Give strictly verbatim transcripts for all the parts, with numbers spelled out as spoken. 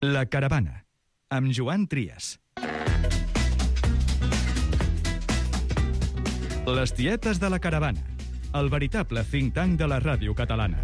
La Caravana, amb Joan Trias. Les tietes de la Caravana, el veritable think tank de la ràdio catalana.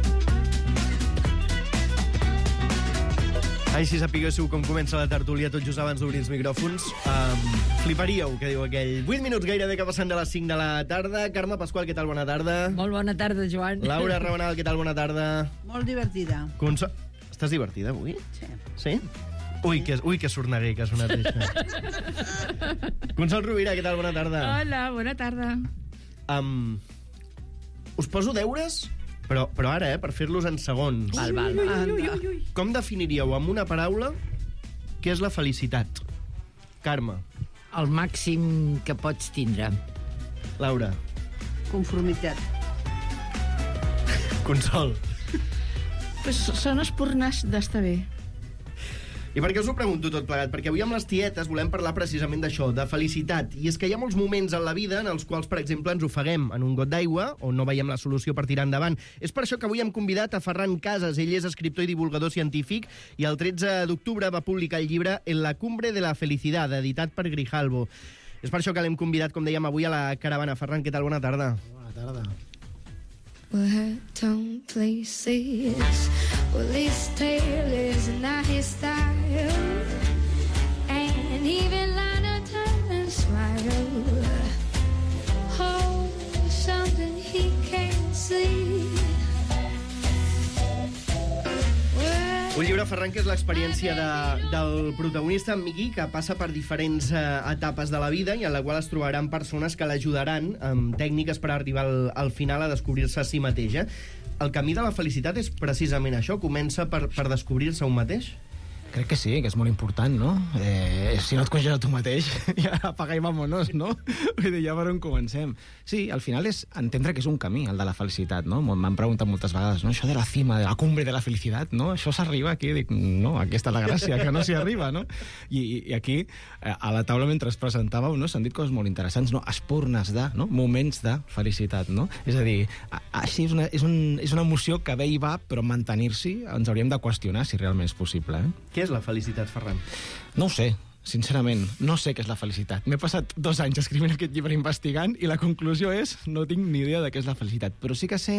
Ai, si sapiguéssiu com comença la tertúlia tot just abans d'obrir els micròfons, um, fliparíeu, que diu aquell. vuit minuts gairebé que passen de les cinc de la tarda. Carme Pasqual, què tal? Bona tarda. Molt bona tarda, Joan. Laura Rabanal, què tal? Bona tarda. Molt divertida. Conso... Estàs divertida avui? Sí. Sí? Ui, que, ui, que sorneguer que ha sonat això. Consol Rovira, què tal? Bona tarda. Hola, bona tarda. Um, us poso deures, però, però ara, eh, per fer-los en segons. Val, val, val. Ui, ui, ui. Com definiríeu amb una paraula què és la felicitat? Carme. El màxim que pots tindre. Laura. Conformitat. Consol. Pues són espurnes d'estar bé. I per què us ho pregunto tot plegat? Perquè avui amb les tietes volem parlar precisament d'això, de felicitat. I és que hi ha molts moments en la vida en els quals, per exemple, ens ofeguem en un got d'aigua o no veiem la solució per tirar endavant. És per això que avui hem convidat a Ferran Casas. Ell és escriptor i divulgador científic i el tretze d'octubre va publicar el llibre En la cumbre de la felicidad, editat per Grijalbo. És per això que l'hem convidat, com dèiem, avui a la Caravana. Ferran, què tal? Bona tarda. Bona tarda. We're down places well, his tale is not his style, and even Lana Turner smile. Oh, something he can't see. Un llibre, Ferran, que és l'experiència de, del protagonista, en Miqui, que passa per diferents eh, etapes de la vida i en la qual es trobaran persones que l'ajudaran amb tècniques per arribar al, al final a descobrir-se a si mateix. Eh? El camí de la felicitat és precisament això, comença per, per descobrir-se un mateix? Crec que sí, que és molt important, no? Eh, si no et coneixes a tu mateix, ja apaga i vámonos, no? Vull dir, ja per on comencem. Sí, al final és entendre que és un camí, el de la felicitat, no? M'han preguntat moltes vegades, no? Això de la cima, de la cumbre de la felicitat, no? Això s'arriba aquí? Dic, no, aquí està la gràcia, que no s'hi arriba, no? I, I aquí, a la taula, mentre es presentàveu, no? S'han dit coses molt interessants, no? Espurnes de, no? Moments de felicitat, no? És a dir, així és una, és un, és una emoció que ve i va, però mantenir-s'hi ens hauríem de qüestionar si realment és possible, eh? Què és la felicitat, Ferran? No ho sé, sincerament, no sé què és la felicitat. M'he passat dos anys escrivint aquest llibre investigant i la conclusió és no tinc ni idea de què és la felicitat. Però sí que sé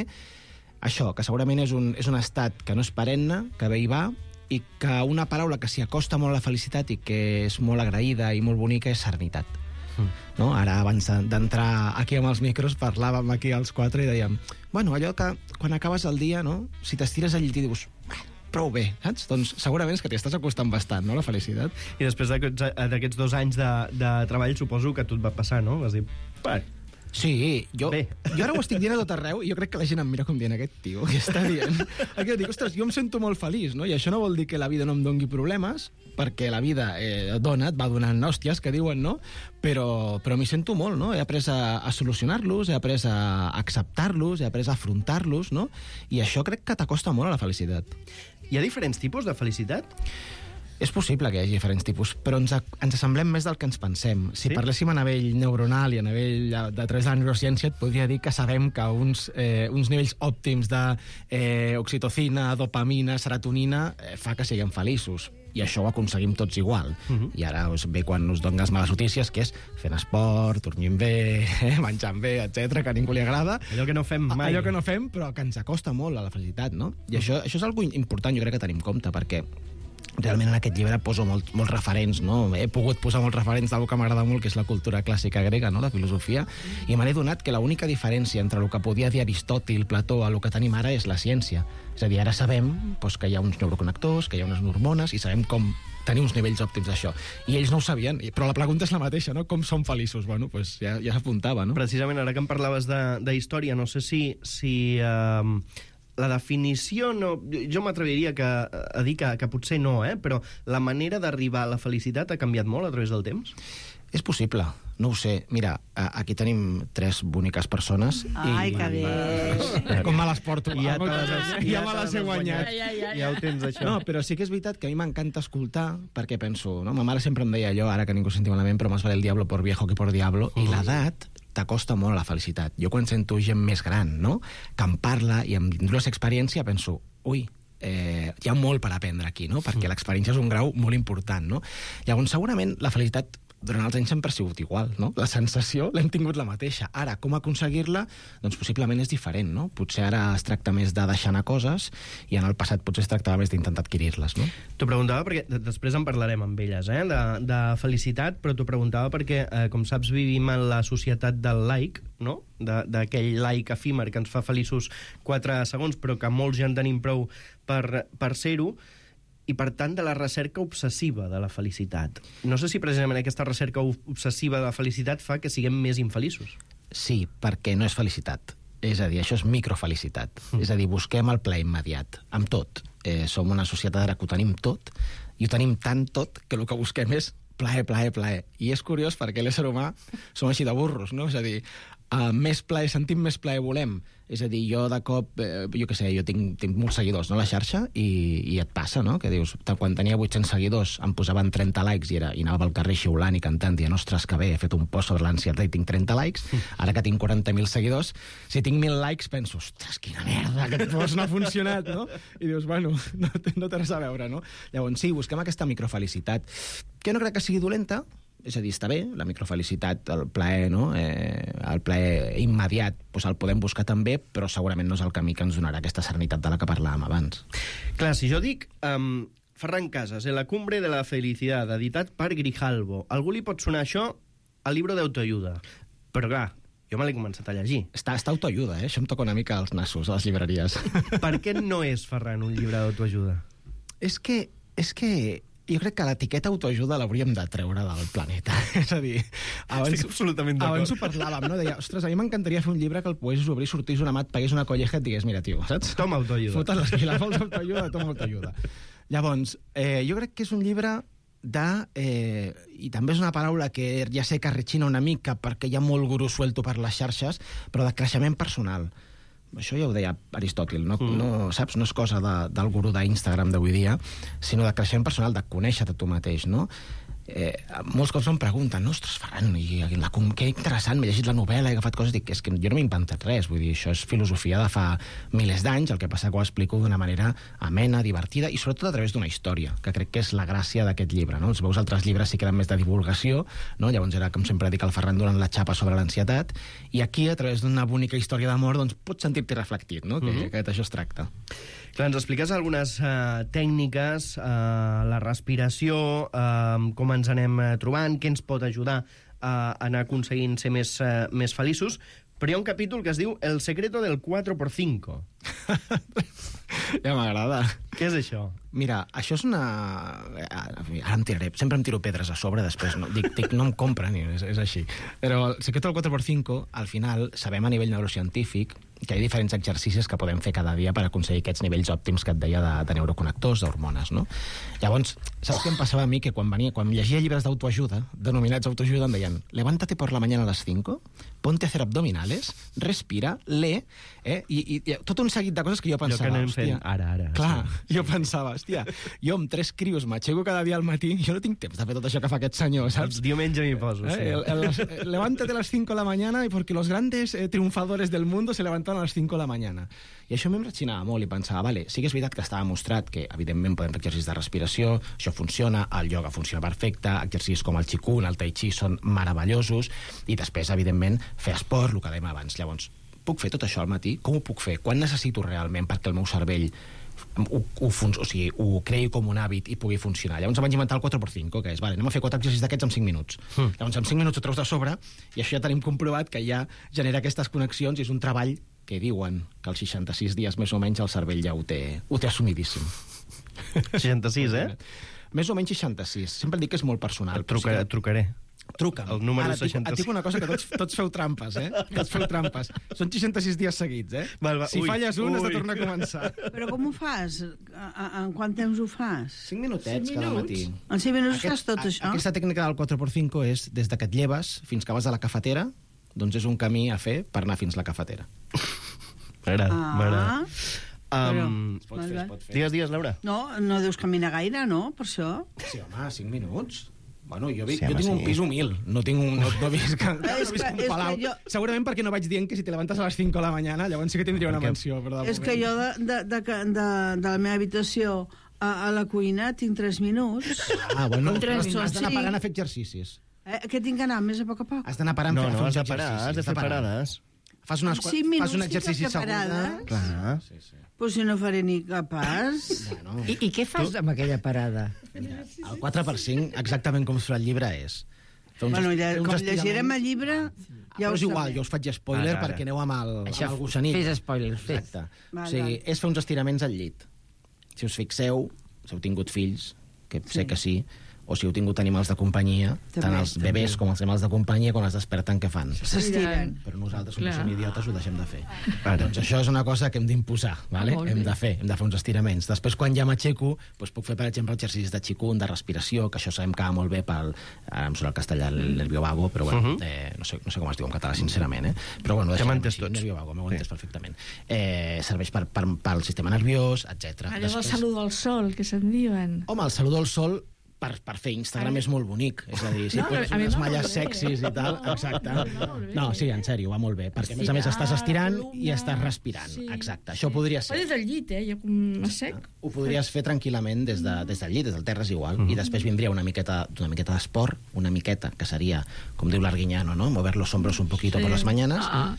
això, que segurament és un, és un estat que no és perenne, que ve i va, i que una paraula que s'hi acosta molt a la felicitat i que és molt agraïda i molt bonica és serenitat. Mm. No? Ara, abans d'entrar aquí amb els micros, parlàvem aquí els quatre i dèiem, bueno, allò que quan acabes el dia, no? Si t'estires al llit i dius, prou bé, saps? Doncs segurament és que t'hi estàs acostant bastant, no?, la felicitat. I després d'aquests dos anys de, de treball suposo que a tu et va passar, no? Vas dir, va, sí, jo, bé. jo ara ho estic dient a tot arreu i jo crec que la gent em mira com dient aquest tio que està dient. Aquí dic, ostres, jo em sento molt feliç, no? I això no vol dir que la vida no em dongui problemes, perquè la vida eh, dona, et va donant hòsties, que diuen, no? Però, però m'hi sento molt, no? He après a, a solucionar-los, he après a acceptar-los, he après a afrontar-los, no? I això crec que t'acosta molt a la felicitat. Hi ha diferents tipus de felicitat? És possible que hi hagi diferents tipus, però ens, ens assemblem més del que ens pensem. Si sí? parléssim a nivell neuronal i a nivell de través de la neurociència, et podria dir que sabem que uns, eh, uns nivells òptims d'oxitocina, eh, dopamina, serotonina, eh, fa que siguem feliços. I això ho aconseguim tots igual. Uh -huh. I ara us ve quan us dones males notícies, que és fent esport, dormint bé, eh, menjant bé, etcètera, que a ningú li agrada. Allò que no fem mai. Allò que no fem, però que ens acosta molt a la felicitat, no? I això, això és algo important, jo crec que tenim en compte, perquè realment en aquest llibre poso molt, molts referents, no? He pogut posar molts referents d'algú que m'agrada molt, que és la cultura clàssica grega, no? La filosofia, i me n'he donat que l'única diferència entre el que podia dir Aristòtil, Plató, a el que tenim ara és la ciència. És a dir, ara sabem doncs, que hi ha uns neuroconnectors, que hi ha unes hormones, i sabem com tenir uns nivells òptims d'això. I ells no ho sabien, però la pregunta és la mateixa, no? Com som feliços? Bueno, doncs ja, ja s'apuntava, no? Precisament, ara que em parlaves de, de història, no sé si... si uh... la definició, no, jo m'atreviria que, a dir que, que potser no, eh? Però la manera d'arribar a la felicitat ha canviat molt a través del temps? És possible, no ho sé. Mira, aquí tenim tres boniques persones. Ai, i... que bé. Com me les porto? Ja, te les, ja, ja, ja me les he guanyat. Ja, ja, ja. Ja ho tens, això. No, però sí que és veritat que a mi m'encanta escoltar, perquè penso, no? Ma mare sempre em deia allò, ara que ningú sentia malament, però més vale el diablo por viejo que por diablo, uh-huh. I l'edat t'acosta molt a la felicitat. Jo quan sento gent més gran, no?, que em parla i em diu l'experiència, penso, ui, eh, hi ha molt per aprendre aquí, no? Perquè l'experiència és un grau molt important, no? Llavors, segurament, la felicitat durant els anys sempre ha sigut igual, no? La sensació l'hem tingut la mateixa. Ara, com aconseguir-la? Doncs possiblement és diferent, no? Potser ara es tracta més de deixar anar coses i en el passat potser es tractava més d'intentar adquirir-les, no? T'ho preguntava perquè després en parlarem amb elles, eh? De, de felicitat, però t'ho preguntava perquè, eh, com saps, vivim en la societat del like, no? D'aquell like efímer que ens fa feliços quatre segons, però que molts ja en tenim prou per, per ser-ho, i, per tant, de la recerca obsessiva de la felicitat. No sé si precisament aquesta recerca obsessiva de la felicitat fa que siguem més infeliços. Sí, perquè no és felicitat. És a dir, això és microfelicitat. Mm. És a dir, busquem el plaer immediat, amb tot. Eh, som una societat ara que ho tenim tot, i ho tenim tant tot que el que busquem és plaer, plaer, plaer. I és curiós perquè l'ésser humà som així de burros, no? És a dir, uh, més plaer, sentim més plaer volem. És a dir, jo de cop, eh, jo què sé, jo tinc, tinc molts seguidors, no?, a la xarxa, i, i et passa, no?, que dius, quan tenia vuit-cents seguidors em posaven trenta likes i, era, i anava pel carrer xiulant i cantant, dient, ostres, que bé, he fet un post sobre l'ansietat i tinc trenta likes, ara que tinc quaranta mil seguidors, si tinc mil likes penso, ostres, quina merda, aquest post no ha funcionat, no? I dius, bueno, no, no té res a veure, no? Llavors, sí, busquem aquesta microfelicitat, que no crec que sigui dolenta, és a dir, està bé, la microfelicitat, el plaer, no? eh, el plaer immediat, doncs el podem buscar també, però segurament no és el camí que ens donarà aquesta serenitat de la que parlàvem abans. Clar, si jo dic um, Ferran Casas, en la cumbre de la felicitat, editat per Grijalbo, algú li pot sonar això al llibre d'autoajuda, però clar, jo me l'he començat a llegir. Està, està autoajuda, eh? Això em toca una mica als nassos, a les llibreries. Per què no és, Ferran, un llibre d'autoajuda? És que, és que jo crec que l'etiqueta autoajuda l'hauríem de treure del planeta. És a dir, abans, estic absolutament d'acord. Abans ho parlàvem, no? Deia, ostres, a mi m'encantaria fer un llibre que el poguessis obrir, sortís una mat, pagués una colleja i et digués, mira, tio, saps? Toma autoajuda. Fotes les piles, vols autoajuda, toma autoajuda. Llavors, eh, jo crec que és un llibre de... Eh, i també és una paraula que ja sé que retxina una mica perquè hi ha molt gurú suelto per les xarxes, però de creixement personal. Això ja ho deia Aristòtil, no, mm. no, saps? No és cosa de, del gurú d'Instagram d'avui dia, sinó de creixement personal, de conèixer-te tu mateix, no? Eh, molts cops em pregunten, ostres, Ferran, i la, que interessant, m'he llegit la novel·la, he agafat coses, dic, és que jo no m'he inventat res, vull dir, això és filosofia de fa milers d'anys, el que passa que ho explico d'una manera amena, divertida, i sobretot a través d'una història, que crec que és la gràcia d'aquest llibre, no? Els meus altres llibres sí que eren més de divulgació, no? Llavors era, com sempre dic, el Ferran donant la xapa sobre l'ansietat, i aquí, a través d'una bonica història d'amor, doncs pots sentir-t'hi reflectit, no? Que, mm-hmm. que d'això es tracta. Clar, ens expliques algunes uh, tècniques, uh, la respiració, uh, com ens anem uh, trobant, què ens pot ajudar a anar aconseguint ser més, uh, més feliços, però hi ha un capítol que es diu El secreto del cuatro por cinco. Ja m'agrada. Què és això? Mira, això és una... Ara em tiraré, sempre em tiro pedres a sobre, després no, dic, dic no em compren, és, és així. Però el secreto del cuatro por cinco, al final, sabem a nivell neurocientífic que hi ha diferents exercicis que podem fer cada dia per aconseguir aquests nivells òptims que et deia de, de neuroconnectors, d'hormones, no? Llavors, saps què em passava a mi? Que quan, venia, quan llegia llibres d'autoajuda, denominats autoajuda, em deien, levántate por la mañana a las cinco, ponte a hacer abdominales, respira, lee, eh? I, i, i tot un seguit de coses que jo pensava, jo que anem hòstia, fent ara, ara. Clar, sí. Jo pensava, hòstia, jo amb tres crios m'aixeco cada dia al matí, jo no tinc temps de fer tot això que fa aquest senyor, saps? El diumenge m'hi poso, eh? sí. El, el, el, levántate a las cinco de la mañana y porque los grandes eh, triunfadores del mundo se levantan a las cinco de la mañana. I això m'em retxinava molt i pensava, vale, sí que és veritat que estava mostrat que, evidentment, podem fer exercicis de respiració, això funciona, el ioga funciona perfecte, exercicis com el qigong, el tai chi són meravellosos, i després, evidentment, fer esport, el que dèiem abans. Llavors, puc fer tot això al matí? Com ho puc fer? Quan necessito realment perquè el meu cervell ho, ho, o sigui, ho creï com un hàbit i pugui funcionar? Llavors em vaig inventar el cuatro por cinco, que és, vale, anem a fer quatre exercicis d'aquests en cinc minuts. Mm. Llavors, en cinc minuts ho treus de sobre, i això ja tenim comprovat que ja genera aquestes connexions, i és un treball que diuen que als seixanta-sis dies més o menys el cervell ja ho té, ho té assumidíssim. seixanta-sis, eh? Més o menys seixanta-sis. Sempre dic que és molt personal. Et trucaré. Sí que... Et trucaré. Truca'm. El número Ara, seixanta-sis. Et dic una cosa, que tots, tots feu trampes, eh? Tots feu trampes. Són seixanta-sis dies seguits, eh? Val, va. Si Ui, falles un, ui. has de tornar a començar. Però com ho fas? A, a, en quant temps ho fas? Cinc minutets Cinc cada minuts? matí. En cinc minuts Aquest, fas tot a, això? Aquesta tècnica del cuatro por cinco és des de que et lleves fins que vas a la cafetera, doncs és un camí a fer per anar fins a la cafetera. M'agrada, Ah. m'agrada. Però- Um, Es pot fer, es pot fer. digues, digues, Laura. No, no deus caminar gaire, no? Per això. Sí, home, cinc minuts. Bueno, jo, vi, Sí, jo home, tinc un sí. pis humil, no tinc un, no, no visc, no És visc que- un és palau. que jo- Segurament perquè no vaig dient que si te levantes a les cinc de la mañana, llavors sí que tindria una Perquè- mansió. Però de És que moment- jo de, de, de, de, de la meva habitació a, a la cuina tinc tres minuts. Ah, bueno, Tres has minuts. d'anar Sí. parant a fer exercicis. Eh, que tinc que anar més a poc a poc? Has d'anar parant No, a fer no, has uns de parar, exercicis. has de fer Està parant. parades. Fas, unes, En cinc fas minuts un tinc exercici que fer parades. Clar. Sí, sí. Pues si no faré ni capaç. Bueno, I, I què fas amb aquella parada? mira, el quatre per cinc, exactament com surt el llibre, és... fer uns- Bueno, ja, fer uns com estiraments. llegirem el llibre, Ah, ja però ho és igual, sabré. jo us faig spoiler Ara, ara. perquè aneu amb el, Això, amb el gossanit. fes spoilers, fes. Exacte. Val, O sigui, val. és fer uns estiraments al llit. Si us fixeu, si heu tingut fills, que sé que sí, o si heu tingut animals de companyia, També, tant els també. bebès com els animals de companyia, quan es desperten, què fan? S'estiren. Però nosaltres, com Clar. que som idiotes, ho deixem de fer. Ara. Doncs això és una cosa que hem d'imposar, vale? Ah, molt hem bé. de fer, hem de fer uns estiraments. Després, quan ja m'aixeco, doncs puc fer, per exemple, exercicis de xicun, de respiració, que això sabem que va molt bé pel... Ara em surt el castellà, el nervio vago, però bueno, Mhm. eh, no, sé, no sé com es diu en català, sincerament, eh? Però bueno, Ja deixem m'entès així, tots. nervio vago, m'ho Sí. entès perfectament. Eh, serveix per, per, pel sistema nerviós, etcètera. Allò del salut al sol, que se'n diuen. Home, el saludo al sol per, per fer Instagram A mi- és molt bonic. És a dir, si No, poses a mi unes va malles molt bé. sexis i tal, No, exacte. no, no, molt bé. No, sí, en sèrio, va molt bé, perquè a més a més estàs estirant i estàs respirant. Sí, Exacte, sí. això podria O ser. des del llit, eh? Jo com a sec. Ho podries fer tranquil·lament des, de, des del llit, des del terra és igual, i després vindria una miqueta, una miqueta d'esport, una miqueta, que seria, com diu l'Arguiñano, no? Mover los hombros un poquito Sí. por las mañanas, Ah.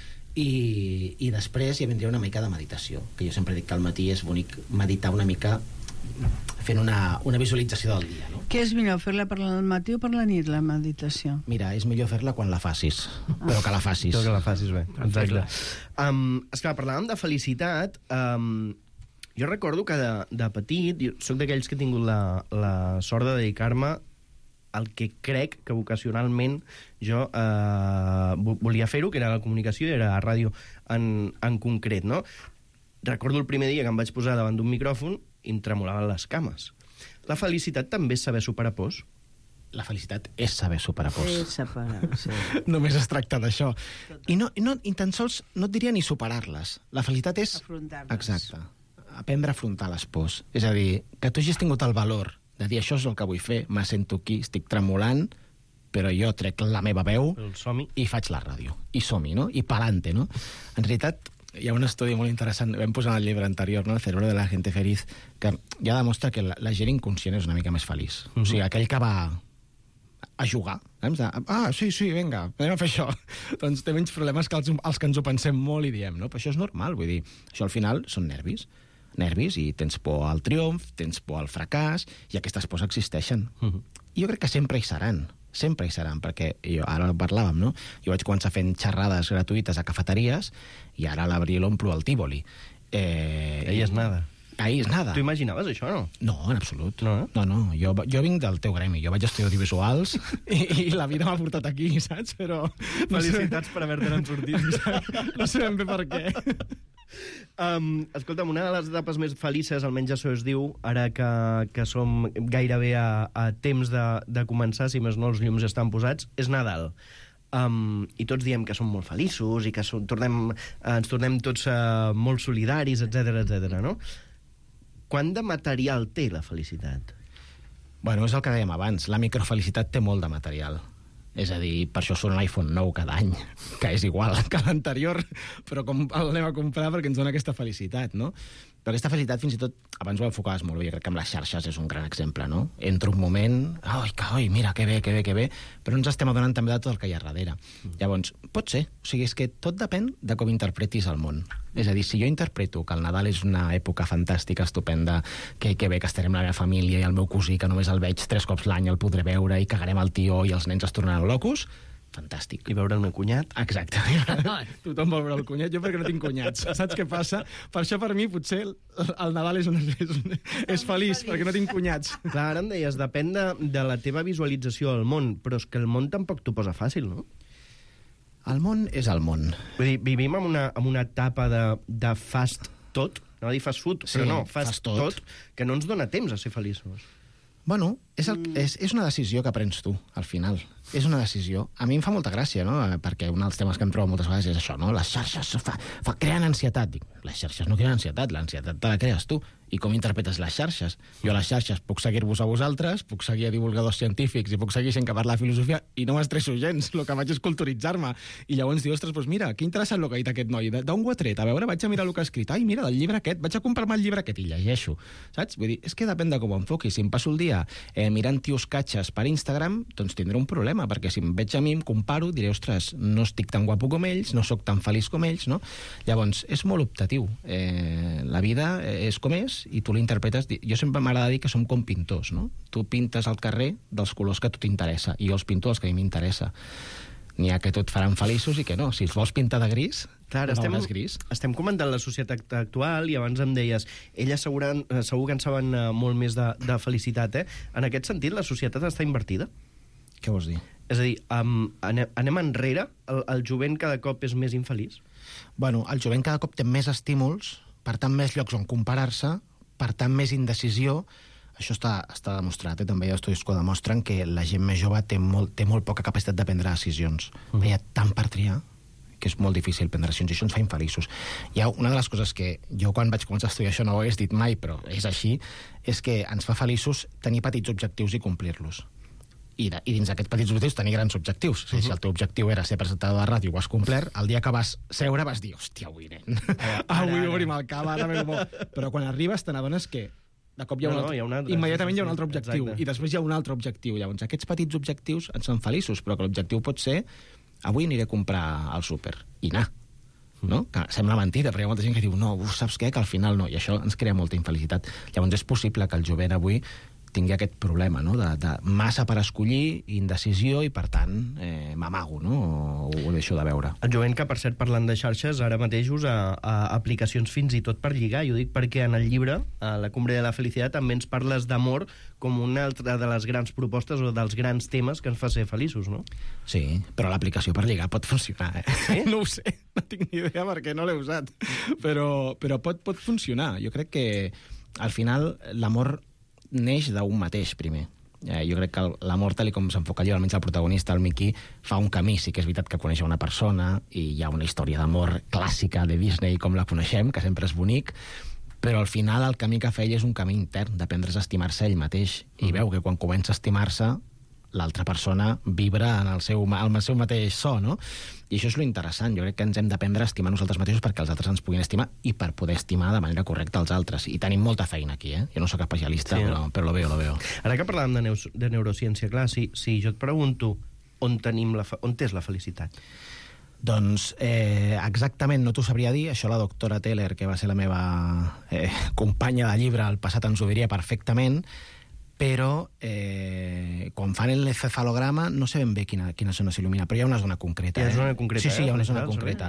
i, i després hi vindria una mica de meditació, que jo sempre dic que al matí és bonic meditar una mica fent una, una visualització del dia, no? Què és millor, fer-la per al matí o per la nit, la meditació? Mira, és millor fer-la quan la facis, però que la facis. Tot que la facis bé. Exacte. Um, esclar, parlàvem de felicitat. Um, jo recordo que de, de petit, jo soc d'aquells que he tingut la, la sort de dedicar-me el que crec que vocacionalment jo eh, vo- volia fer-ho, que era la comunicació i era la ràdio en, en concret, no? Recordo el primer dia que em vaig posar davant d'un micròfon i em tremolaven les cames. La felicitat també és saber superar pors. La felicitat és saber superar pors. És separar, sí. Només es tracta d'això. I, no, i no, i tan sols no et diria ni superar-les. La felicitat és... Afrontar-les. Exacte. Aprendre a afrontar les pors. És a dir, que tu hagis tingut el valor de dir això és el que vull fer, me sento aquí, estic tremolant, però jo trec la meva veu El som-hi. i faig la ràdio. I som-hi, no? I pa'lante, no? En realitat, hi ha un estudi molt interessant, vam posar en el llibre anterior, no? El cerebro de la gente feliz, que ja demostra que la, la gent inconscient és una mica més feliç. Uh -huh. O sigui, aquell que va a jugar. Saps? Ah, sí, sí, vinga, anem a fer això. Doncs té menys problemes que els, els que ens ho pensem molt i diem, no? Però això és normal, vull dir, això al final són nervis. Nervis, i tens por al triomf, tens por al fracàs, i aquestes pors existeixen. Uh -huh. I jo crec que sempre hi seran, sempre hi seran, perquè jo, ara ho parlàvem, no? Jo vaig començar fent xerrades gratuïtes a cafeteries, i ara a l'abril omplo el Tívoli. Eh, Ahí és nada. Ahí és nada. Tu imaginaves això, no? No, en absolut. No, eh? no, no. Jo, jo vinc del teu gremi. Jo vaig estudiar audiovisuals i, i la vida m'ha portat aquí, saps? Però... no sé- Felicitats per haver-te'n sortit. No sé ben bé per què. Um, escolta'm, una de les etapes més felices, almenys això es diu, ara que, que som gairebé a, a temps de, de començar, si més no els llums estan posats, és Nadal. Um, I tots diem que som molt feliços i que som, tornem, eh, ens tornem tots uh, molt solidaris, etcètera, etcètera, no? Quant de material té la felicitat? Bueno, és el que dèiem abans. La microfelicitat té molt de material. És a dir, per això surt l'iPhone nou cada any, que és igual que l'anterior, però com l'anem a comprar perquè ens dona aquesta felicitat, no? Però aquesta felicitat, fins i tot, abans ho enfocaves molt bé, crec que amb les xarxes és un gran exemple, no? Entra un moment, ai, que, ai, mira, que bé, que bé, que bé, però ens estem adonant també de tot el que hi ha darrere. Mm. Llavors, pot ser, o sigui, és que tot depèn de com interpretis el món. És a dir, si jo interpreto que el Nadal és una època fantàstica, estupenda, que, que bé que estarem la meva família i el meu cosí, que només el veig tres cops l'any, el podré veure, i cagarem el tió i els nens es tornaran locos, fantàstic. I veure el meu cunyat? Exacte. Tothom vol veure el cunyat, jo perquè no tinc cunyats. Saps què passa? Per això per mi potser el, el Nadal és, un, és, un, és feliç, perquè no tinc cunyats. Clar, ara em deies, depèn de, de la teva visualització del món, però és que el món tampoc t'ho posa fàcil, no? El món és el món. Vull dir, vivim en una, en una etapa de, de fast tot, no dir fast food, Sí, però no, fast, fast tot. tot. tot, que no ens dona temps a ser feliços. Bueno, és, el, és, és una decisió que prens tu, al final. És una decisió. A mi em fa molta gràcia, no? Perquè un dels temes que em trobo moltes vegades és això, no? Les xarxes fa, fa, creen ansietat. Dic, les xarxes no creen ansietat, l'ansietat te la crees tu. I com interpretes les xarxes? Jo a les xarxes puc seguir-vos a vosaltres, puc seguir a divulgadors científics i puc seguir gent que parla de filosofia i no m'estresso gens, el que faig és culturitzar-me. I llavors dius, ostres, doncs mira, que interessant el que ha dit aquest noi, d'on ho ha tret? A veure, vaig a mirar el que ha escrit. Ai, mira, del llibre aquest, vaig a comprar-me el llibre aquest i llegeixo. Saps? Vull dir, és que depèn de com ho enfoqui. Si em passo el dia eh, mirant tios catxes per Instagram, doncs tindré un problema, perquè si em veig a mi, em comparo, diré, ostres, no estic tan guapo com ells, no sóc tan feliç com ells, no? Llavors, és molt optatiu. Eh, la vida és com és i tu l'interpretes. Jo sempre m'agrada dir que som com pintors, no? Tu pintes al carrer dels colors que a tu t'interessa i jo els pinto els que a mi m'interessa. N'hi ha que tot faran feliços i que no. Si els vols pintar de gris, clar, no estem, gris. Estem comentant la societat actual i abans em deies, elles segur, segur que en saben molt més de, de felicitat, eh? En aquest sentit, la societat està invertida? Què vols dir? És a dir, um, anem, anem enrere? El, el jovent cada cop és més infeliç? Bueno, el jovent cada cop té més estímuls, per tant, més llocs on comparar-se, per tant, més indecisió. Això està, està demostrat, eh? També hi ha estudis que demostren que la gent més jove té molt, té molt poca capacitat de prendre decisions. Uh-huh. Hi ha tant per triar que és molt difícil prendre decisions i això ens fa infeliços. Hi ha una de les coses que jo quan vaig començar a estudiar això no ho hagués dit mai, però és així, és que ens fa feliços tenir petits objectius i complir-los. I, de, i dins d'aquests petits objectius tenir grans objectius. Uh-huh. Si el teu objectiu era ser presentador de ràdio i ho has complert, el dia que vas seure vas dir, hòstia, avui, nen, avui obrim el cava, ara ben bo. Però quan arribes te n'adones que de cop hi ha un, no, altre, no, hi ha un altre, immediatament sí, sí, hi ha un altre objectiu, exacte. i després hi ha un altre objectiu. Llavors, aquests petits objectius ens fan feliços, però que l'objectiu pot ser avui aniré a comprar al súper, i anar. No? Que sembla mentida, però hi ha molta gent que diu no, saps què? Que al final no, i això ens crea molta infelicitat. Llavors és possible que el jovent avui tingui aquest problema, no? de, de massa per escollir, indecisió, i per tant eh, m'amago, no? o, o ho deixo de veure. El jovent que, per cert, parlant de xarxes, ara mateix usa a, aplicacions fins i tot per lligar. Jo dic perquè en el llibre, a La cumbre de la felicitat, també ens parles d'amor com una altra de les grans propostes o dels grans temes que ens fa ser feliços, no? Sí, però l'aplicació per lligar pot funcionar, eh? Sí? No ho sé, no tinc ni idea perquè no l'he usat, però, però pot, pot funcionar. Jo crec que al final l'amor neix d'un mateix, primer. Eh, jo crec que l'amor, tal com s'enfoca allò, almenys el protagonista, el Mickey, fa un camí. Sí que és veritat que coneix una persona i hi ha una història d'amor clàssica de Disney com la coneixem, que sempre és bonic, però al final el camí que fa ell és un camí intern, d'aprendre's a estimar-se ell mateix. I mm. veu que quan comença a estimar-se, l'altra persona vibra en el seu, en el seu mateix so, no? I això és lo interessant. Jo crec que ens hem d'aprendre a estimar nosaltres mateixos perquè els altres ens puguin estimar i per poder estimar de manera correcta els altres. I tenim molta feina aquí, eh? Jo no sóc especialista, sí, però, però lo veo, lo veo. Ara que parlàvem de, neus, de neurociència, clar, si, si jo et pregunto on, tenim la, on és la felicitat? Doncs eh, exactament no t'ho sabria dir. Això la doctora Teller, que va ser la meva eh, companya de llibre al passat, ens ho diria perfectament, però eh, quan fan l'encefalograma no sé ben bé quina, quina zona s'il·lumina, però hi ha una zona concreta. Hi ha eh? una zona concreta, sí, sí, hi ha una eh? zona concreta.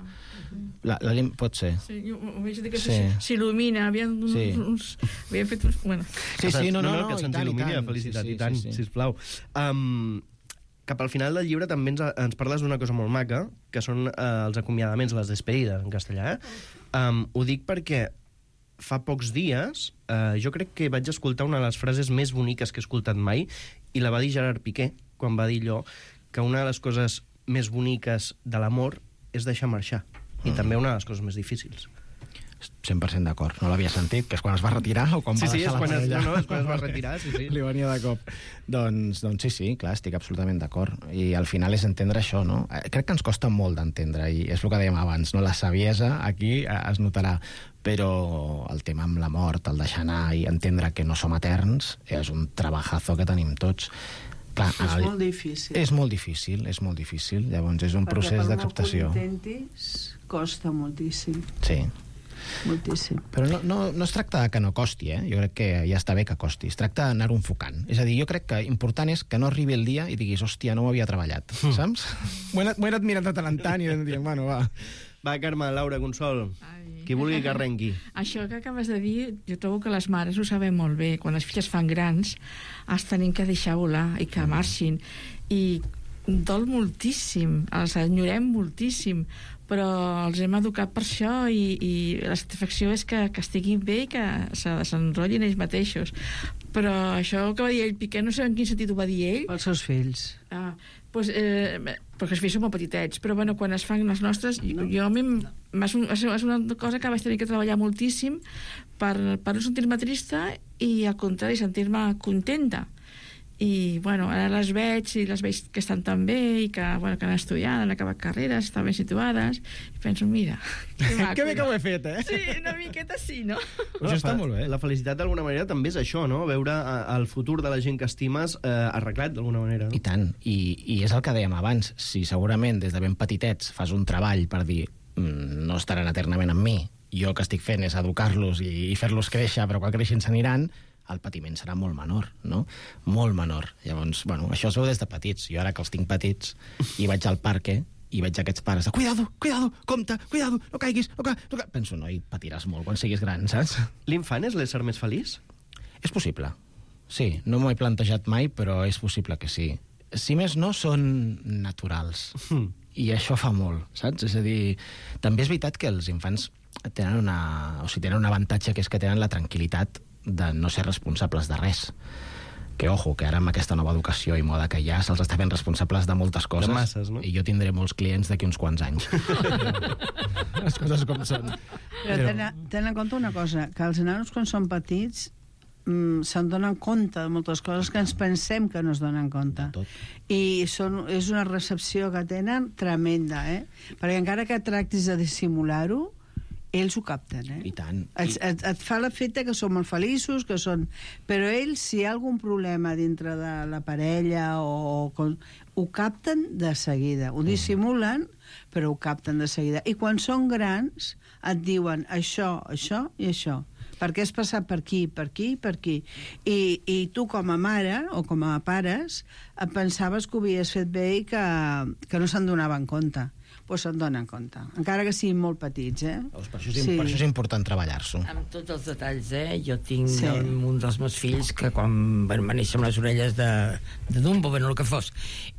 La, la lim... Pot ser. Sí, jo ho vaig dir que Sí. s'il·lumina, havien, uns, Sí. uns, havien fet uns... Bueno. Sí, sí, no, no, no, que i se'ns tant, i il·lumini tant. la felicitat, Sí, sí, i tant, sí, sí. sisplau. Um, cap al final del llibre també ens, ens parles d'una cosa molt maca, que són uh, els acomiadaments, les despedides, en castellà. Eh? Um, ho dic perquè fa pocs dies eh, jo crec que vaig escoltar una de les frases més boniques que he escoltat mai, i la va dir Gerard Piqué, quan va dir allò que una de les coses més boniques de l'amor és deixar marxar, i mm. també una de les coses més difícils. cent per cent d'acord. No l'havia sentit, que és quan es va retirar o quan sí, va sí, deixar és la quan es, parella. no, no, és quan es va retirar, sí, sí. Li venia de cop. Doncs, doncs sí, sí, clar, estic absolutament d'acord. I al final és entendre això, no? Crec que ens costa molt d'entendre, i és el que dèiem abans, no? La saviesa aquí es notarà, però el tema amb la mort, el deixar anar i entendre que no som eterns, és un trabajazo que tenim tots. Clar, és el... molt difícil. És molt difícil, és molt difícil. Llavors és un perquè procés d'acceptació. Perquè per molt que ho intentis, costa moltíssim. Sí. Moltíssim. Però no, no, no es tracta que no costi, eh? Jo crec que ja està bé que costi. Es tracta d'anar-ho enfocant. És a dir, jo crec que important és que no arribi el dia i diguis, hòstia, no ho havia treballat, mm. saps? M'ho he anat, he anat mirant de tant en tant i dient, bueno, va. Va, Carme, Laura, Consol, Ai. qui vulgui que arrenqui. Això que acabes de dir, jo trobo que les mares ho saben molt bé. Quan les filles fan grans, es tenen que deixar volar i que marxin. I dol moltíssim, els enyorem moltíssim, però els hem educat per això i, i la satisfacció és que, que estiguin bé i que se desenrotllin ells mateixos. Però això que va dir ell, Piqué, no sé en quin sentit ho va dir ell. Pels seus fills. Ah, doncs, eh, perquè els fills són molt petitets, però bueno, quan es fan les nostres, no. jo a mi és una cosa que vaig tenir que treballar moltíssim per, per no sentir-me trista i al contrari sentir-me contenta. I bueno, ara les veig i les veig que estan tan bé i que, bueno, que han estudiat, han acabat carreres, estan ben situades i penso, mira, que maco, que bé que ho he fet, eh? Sí, una miqueta sí, no? Això està molt bé. La felicitat d'alguna manera també és això, no? Veure el futur de la gent que estimes eh, arreglat d'alguna manera, no? I tant, I, i és el que dèiem abans, si segurament des de ben petitets fas un treball per dir mm, no estaran eternament amb mi, jo el que estic fent és educar-los i, i fer-los créixer, però quan creixin s'aniran, el patiment serà molt menor, no? Molt menor. Llavors, bueno, això es veu des de petits. Jo ara que els tinc petits i vaig al parque i veig aquests pares de cuidado, cuidado, compte, cuidado, no caiguis, no, ca... no ca... Penso, noi, patiràs molt quan siguis gran, saps? L'infant és l'ésser més feliç? És possible. Sí, no m'ho he plantejat mai, però és possible que sí. Si més no, són naturals. Mm. I això fa molt, saps? És a dir, també és veritat que els infants tenen una, o sigui, tenen un avantatge, que és que tenen la tranquil·litat de no ser responsables de res. Que, ojo, que ara amb aquesta nova educació i moda que hi ha, se'ls està fent responsables de moltes coses. De masses, no? I jo tindré molts clients d'aquí uns quants anys. Les coses com són. Però ten, ten en compte una cosa, que els nanos quan són petits mm, se'n donen compte de moltes coses que ens pensem que no es donen compte. I són, és una recepció que tenen tremenda, eh? Perquè encara que tractis de dissimular-ho, ells ho capten, eh? I tant. Et, et, et fa l'efecte que són molt feliços, que són... Però ells, si hi ha algun problema dintre de la parella o... o ho capten de seguida. Ho dissimulen, però ho capten de seguida. I quan són grans, et diuen això, això i això. Perquè has passat per aquí, per aquí, per aquí. I, i tu, com a mare o com a pares, et pensaves que ho havies fet bé i que, que no se'n donaven compte. Doncs se'n donen compte, encara que siguin molt petits, eh? Per això és, sí. per això és important treballar-s'ho. Amb tots els detalls, eh? Jo tinc Sí. sí. un dels meus fills que quan bueno, va néixer amb les orelles de, de Dumbo, bueno, el que fos,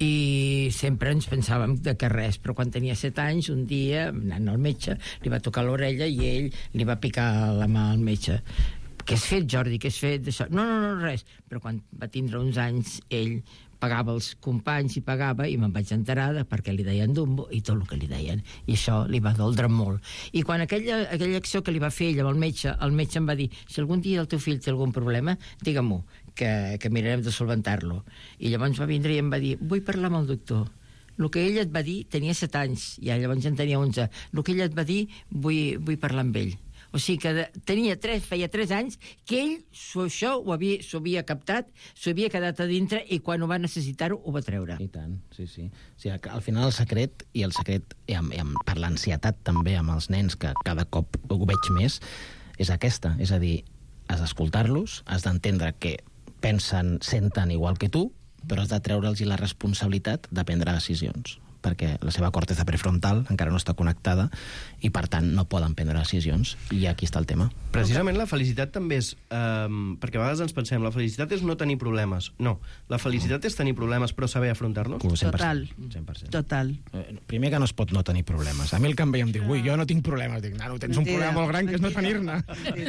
i sempre ens pensàvem de que res, però quan tenia set anys, un dia, anant al metge, li va tocar l'orella i ell li va picar la mà al metge. Què has fet, Jordi? Què has fet d'això? No, no, no, res. Però quan va tindre uns anys, ell pagava els companys i pagava, i me'n vaig enterar de perquè li deien Dumbo i tot el que li deien. I això li va doldre molt. I quan aquella, aquella acció que li va fer ell amb el metge, el metge em va dir, si algun dia el teu fill té algun problema, digue-m'ho, que, que mirarem de solventar-lo. I llavors va vindre i em va dir, vull parlar amb el doctor. El que ell et va dir, tenia set anys, ja llavors en tenia onze. El que ell et va dir, vull, vull parlar amb ell. O sigui que de, tenia tres, feia tres anys que ell s'ho, això ho havia, s'ho havia captat, s'ho havia quedat a dintre i quan ho va necessitar-ho ho va treure. I tant, sí, sí. O sigui, al final el secret, i el secret i amb, i amb, per l'ansietat també amb els nens, que cada cop ho veig més, és aquesta. És a dir, has d'escoltar-los, has d'entendre que pensen, senten igual que tu, però has de treure'ls la responsabilitat de prendre decisions, perquè la seva corteza prefrontal encara no està connectada i, per tant, no poden prendre decisions. I aquí està el tema. Precisament la felicitat també és... Um, perquè a vegades ens pensem, la felicitat és no tenir problemes. No, la felicitat és tenir problemes però saber afrontar-los. Total. cent per cent. Total. Primer que no es pot no tenir problemes. A mi el que em veia em diu, ui, jo no tinc problemes. Dic, nano, tens un problema molt gran que és no tenir-ne.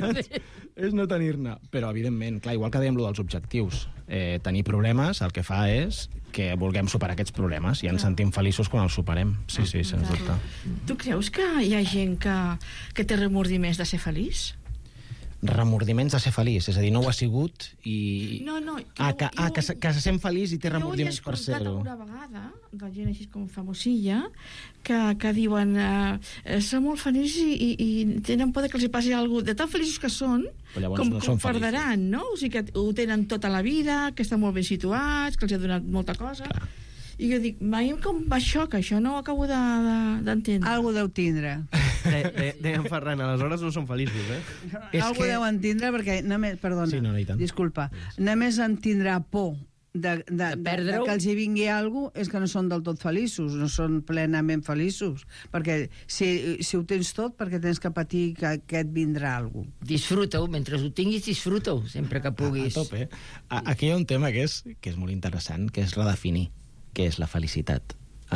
És no tenir-ne. Però, evidentment, clar, igual que dèiem lo dels objectius, eh, tenir problemes el que fa és que vulguem superar aquests problemes i ens sentim feliços quan els superem. Sí, sí, sens dubte. Tu creus que hi ha gent que, que té remordiments de ser feliç? Remordiments de ser feliç, és a dir, no ho ha sigut i... No, no. Ah, que, ah, que, se, que se sent feliç i té remordiments per ser-ho. Jo ho he ser-ho. escoltat alguna vegada, de gent així com famosilla, que, que diuen eh, són molt feliços i, i, i tenen por que els hi passi alguna cosa. De tan feliços que són, com, no com són perderan, no? O sigui que ho tenen tota la vida, que estan molt ben situats, que els ha donat molta cosa. Clar. I jo dic, mai com va això, que això no ho acabo d'entendre. De, Algo deu tindre. De, de, deien Ferran, aleshores no són feliços, eh? Algo que... deu entendre perquè, només, perdona, sí, no, no, disculpa, només en tindrà por de, de, de, de, de que els hi vingui alguna cosa, és que no són del tot feliços, no són plenament feliços, perquè si, si ho tens tot, perquè tens que patir que, que et vindrà alguna cosa. Disfruta-ho, mentre ho tinguis, disfruta-ho, sempre que puguis. A, a tope. A, aquí hi ha un tema que és, que és molt interessant, que és redefinir què és la felicitat. Uh,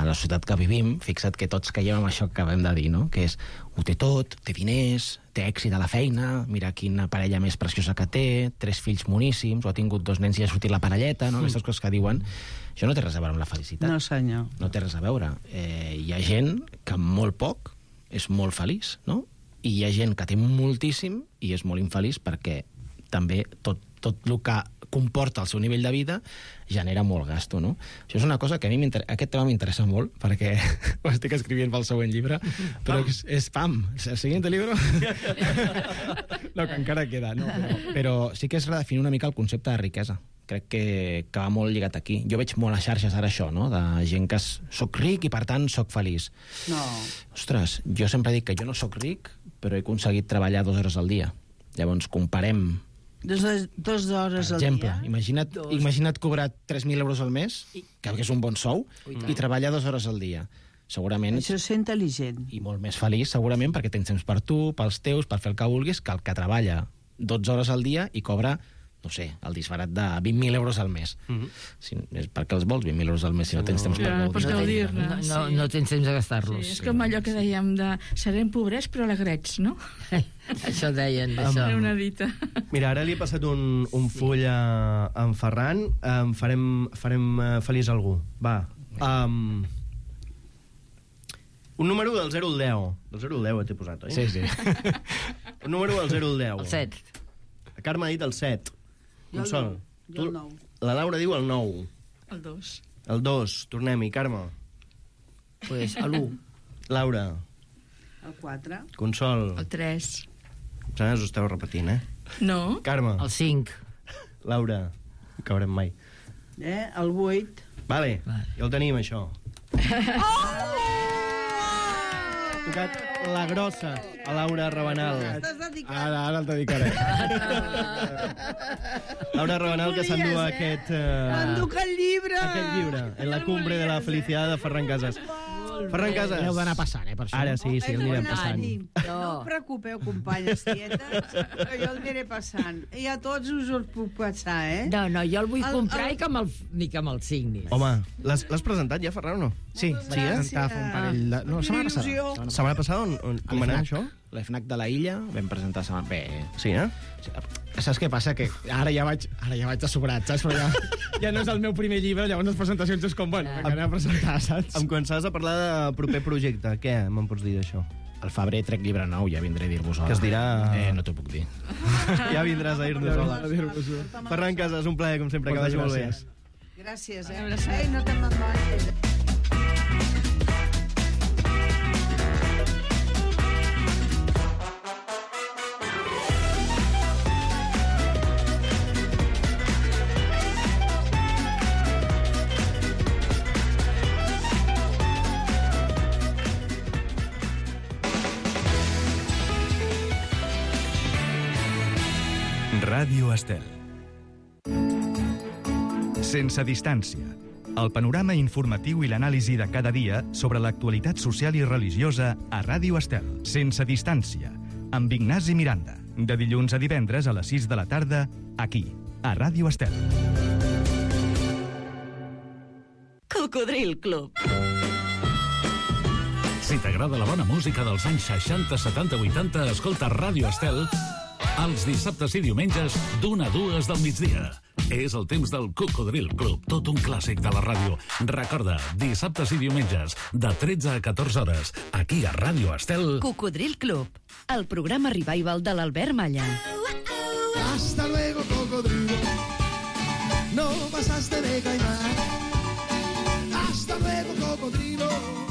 la societat que vivim, fixa't que tots caiem amb això que acabem de dir, no? Que és, ho té tot, té diners, té èxit a la feina, mira quina parella més preciosa que té, tres fills moníssims, o ha tingut dos nens i ha sortit la parelleta, no? Aquestes coses que diuen. Això no té res a veure amb la felicitat. No, senyor. No té res a veure. Eh, hi ha gent que amb molt poc és molt feliç, no? I hi ha gent que té moltíssim i és molt infeliç perquè també tot, tot el que comporta el seu nivell de vida genera molt gasto, no? Això és una cosa que a mi aquest tema m'interessa molt perquè ho estic escrivint pel següent llibre, però és, és pam, el següent llibre no, que encara queda, no? Però, però sí que és redefinir una mica el concepte de riquesa. Crec que, que va molt lligat aquí. Jo veig molt a xarxes ara això, no? De gent que és, soc ric i per tant soc feliç. No. Ostres, jo sempre dic que jo no soc ric, però he aconseguit treballar dues hores al dia. Llavors comparem. Dos, dos hores per al exemple, dia? Imagina't, imagina't cobrar tres mil euros al mes, que és un bon sou, i treballar dues hores al dia. Segurament... Això és ser intel·ligent. I molt més feliç, segurament, perquè tens temps per tu, pels teus, per fer el que vulguis, que el que treballa dotze hores al dia i cobra, no sé, el disbarat de vint mil euros al mes. Mm-hmm. Si, és perquè els vols, vint mil euros al mes, si no tens temps per Ja, pots gaudir. gaudir-ne, No, no, sí. no tens temps de gastar-los. Sí, és com allò que dèiem de serem pobrets però alegrets, no? Això deien, Amb- això. Era una dita. Mira, ara li he passat un, un full a, a en Ferran. Um, farem farem uh, feliç algú. Va. Um, un número del zero al deu. Del zero al deu t'he posat, oi? Sí, sí. Un número del zero al deu. El set. La Carme ha dit el set. Jo el Consol. nou. Jo el nou. La Laura diu el nou. El dos. El dos. Tornem-hi. Carme. Pues a l'u. Laura. El quatre. Consol. El tres. Em sembla que us esteu repetint, eh? No? Carme. El cinc. Laura. No caurem mai. Eh? El vuit. Vale. Vale. Ja el tenim, això. Tocat la grossa a Laura Rabanal. Estàs dedicat. Ara, ara el dedicaré. Laura Rabanal, que s'endú Volies, eh? aquest... Uh, M'enduc el llibre! aquest llibre, En la cumbre de la felicitat de Ferran Casas. Ferran Casas. Heu d'anar passant, eh, per això. Ara sí, sí, el anirem És passant. unànim. No us preocupeu, companyes tietes, que jo el aniré passant. I a tots us ho puc passar, eh? No, no, jo el vull El- comprar el- i que me'l, ni que me'l signis. Home, l'has l'has presentat ja, Ferran, o no? Sí, Moltes sí, eh? gràcies. Estava fa un parell de... No, la setmana passada. Il·lusió. Setmana passada. Setmana passada, on, on, com va anar això? L'E F N A C de la Illa vam presentar setmana... Bé, Sí, eh? sí, saps què passa? Que ara ja vaig, ara ja vaig de sobrat, saps? Però ja, ja no és el meu primer llibre, llavors les presentacions és com, bueno, que anem a presentar, saps? Em començaràs a parlar de proper projecte. Què me'n pots dir d'això? Al febrer trec llibre nou, ja vindré a dir-vos hola. Que es dirà- Eh, no t'ho puc dir. Ja vindràs a dir-nos hola. dir-vos-ho. Ferran Casas, un plaer, com sempre, que Moltes vagi molt bé. gràcies. Gràcies, eh? Ei, no te'n m'envagis. Ràdio Estel. Sense distància. El panorama informatiu i l'anàlisi de cada dia sobre l'actualitat social i religiosa a Ràdio Estel. Sense distància. Amb Ignasi Miranda. De dilluns a divendres a les sis de la tarda, aquí, a Ràdio Estel. Cocodril Club. Si t'agrada la bona música dels anys seixanta, setanta, vuitanta, escolta Ràdio Estel els dissabtes i diumenges d'una a dues del migdia. És el temps del Cocodril Club, tot un clàssic de la ràdio. Recorda, dissabtes i diumenges, de tretze a catorze hores, aquí a Ràdio Estel. Cocodril Club, el programa revival de l'Albert Malla. Hasta luego, cocodrilo. No pasaste de caimán. Hasta luego, cocodrilo.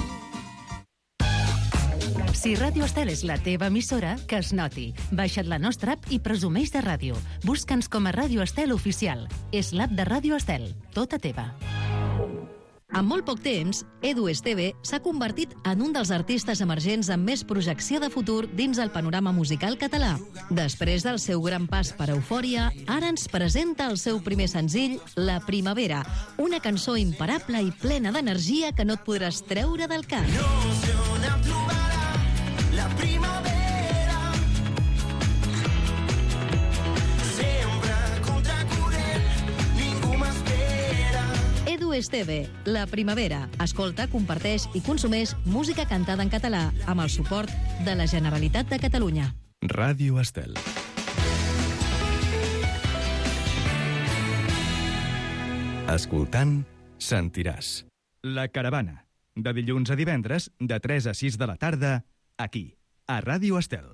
Si Ràdio Estel és la teva emissora, que es noti. Baixa't la nostra app i presumeix de ràdio. Busca'ns com a Ràdio Estel Oficial. És l'app de Ràdio Estel, tota teva. En molt poc temps, Edu Esteve s'ha convertit en un dels artistes emergents amb més projecció de futur dins el panorama musical català. Després del seu gran pas per Eufòria, ara ens presenta el seu primer senzill, La Primavera, una cançó imparable i plena d'energia que no et podràs treure del cap. La primavera sempre contracorrent, ningú m'espera. Edu Radio Esteve, la primavera. Escolta, comparteix i consumeix música cantada en català amb el suport de la Generalitat de Catalunya. Ràdio Estel. Escoltant, sentiràs. La Caravana. De dilluns a divendres, de tres a sis de la tarda, aquí, a Ràdio Estel.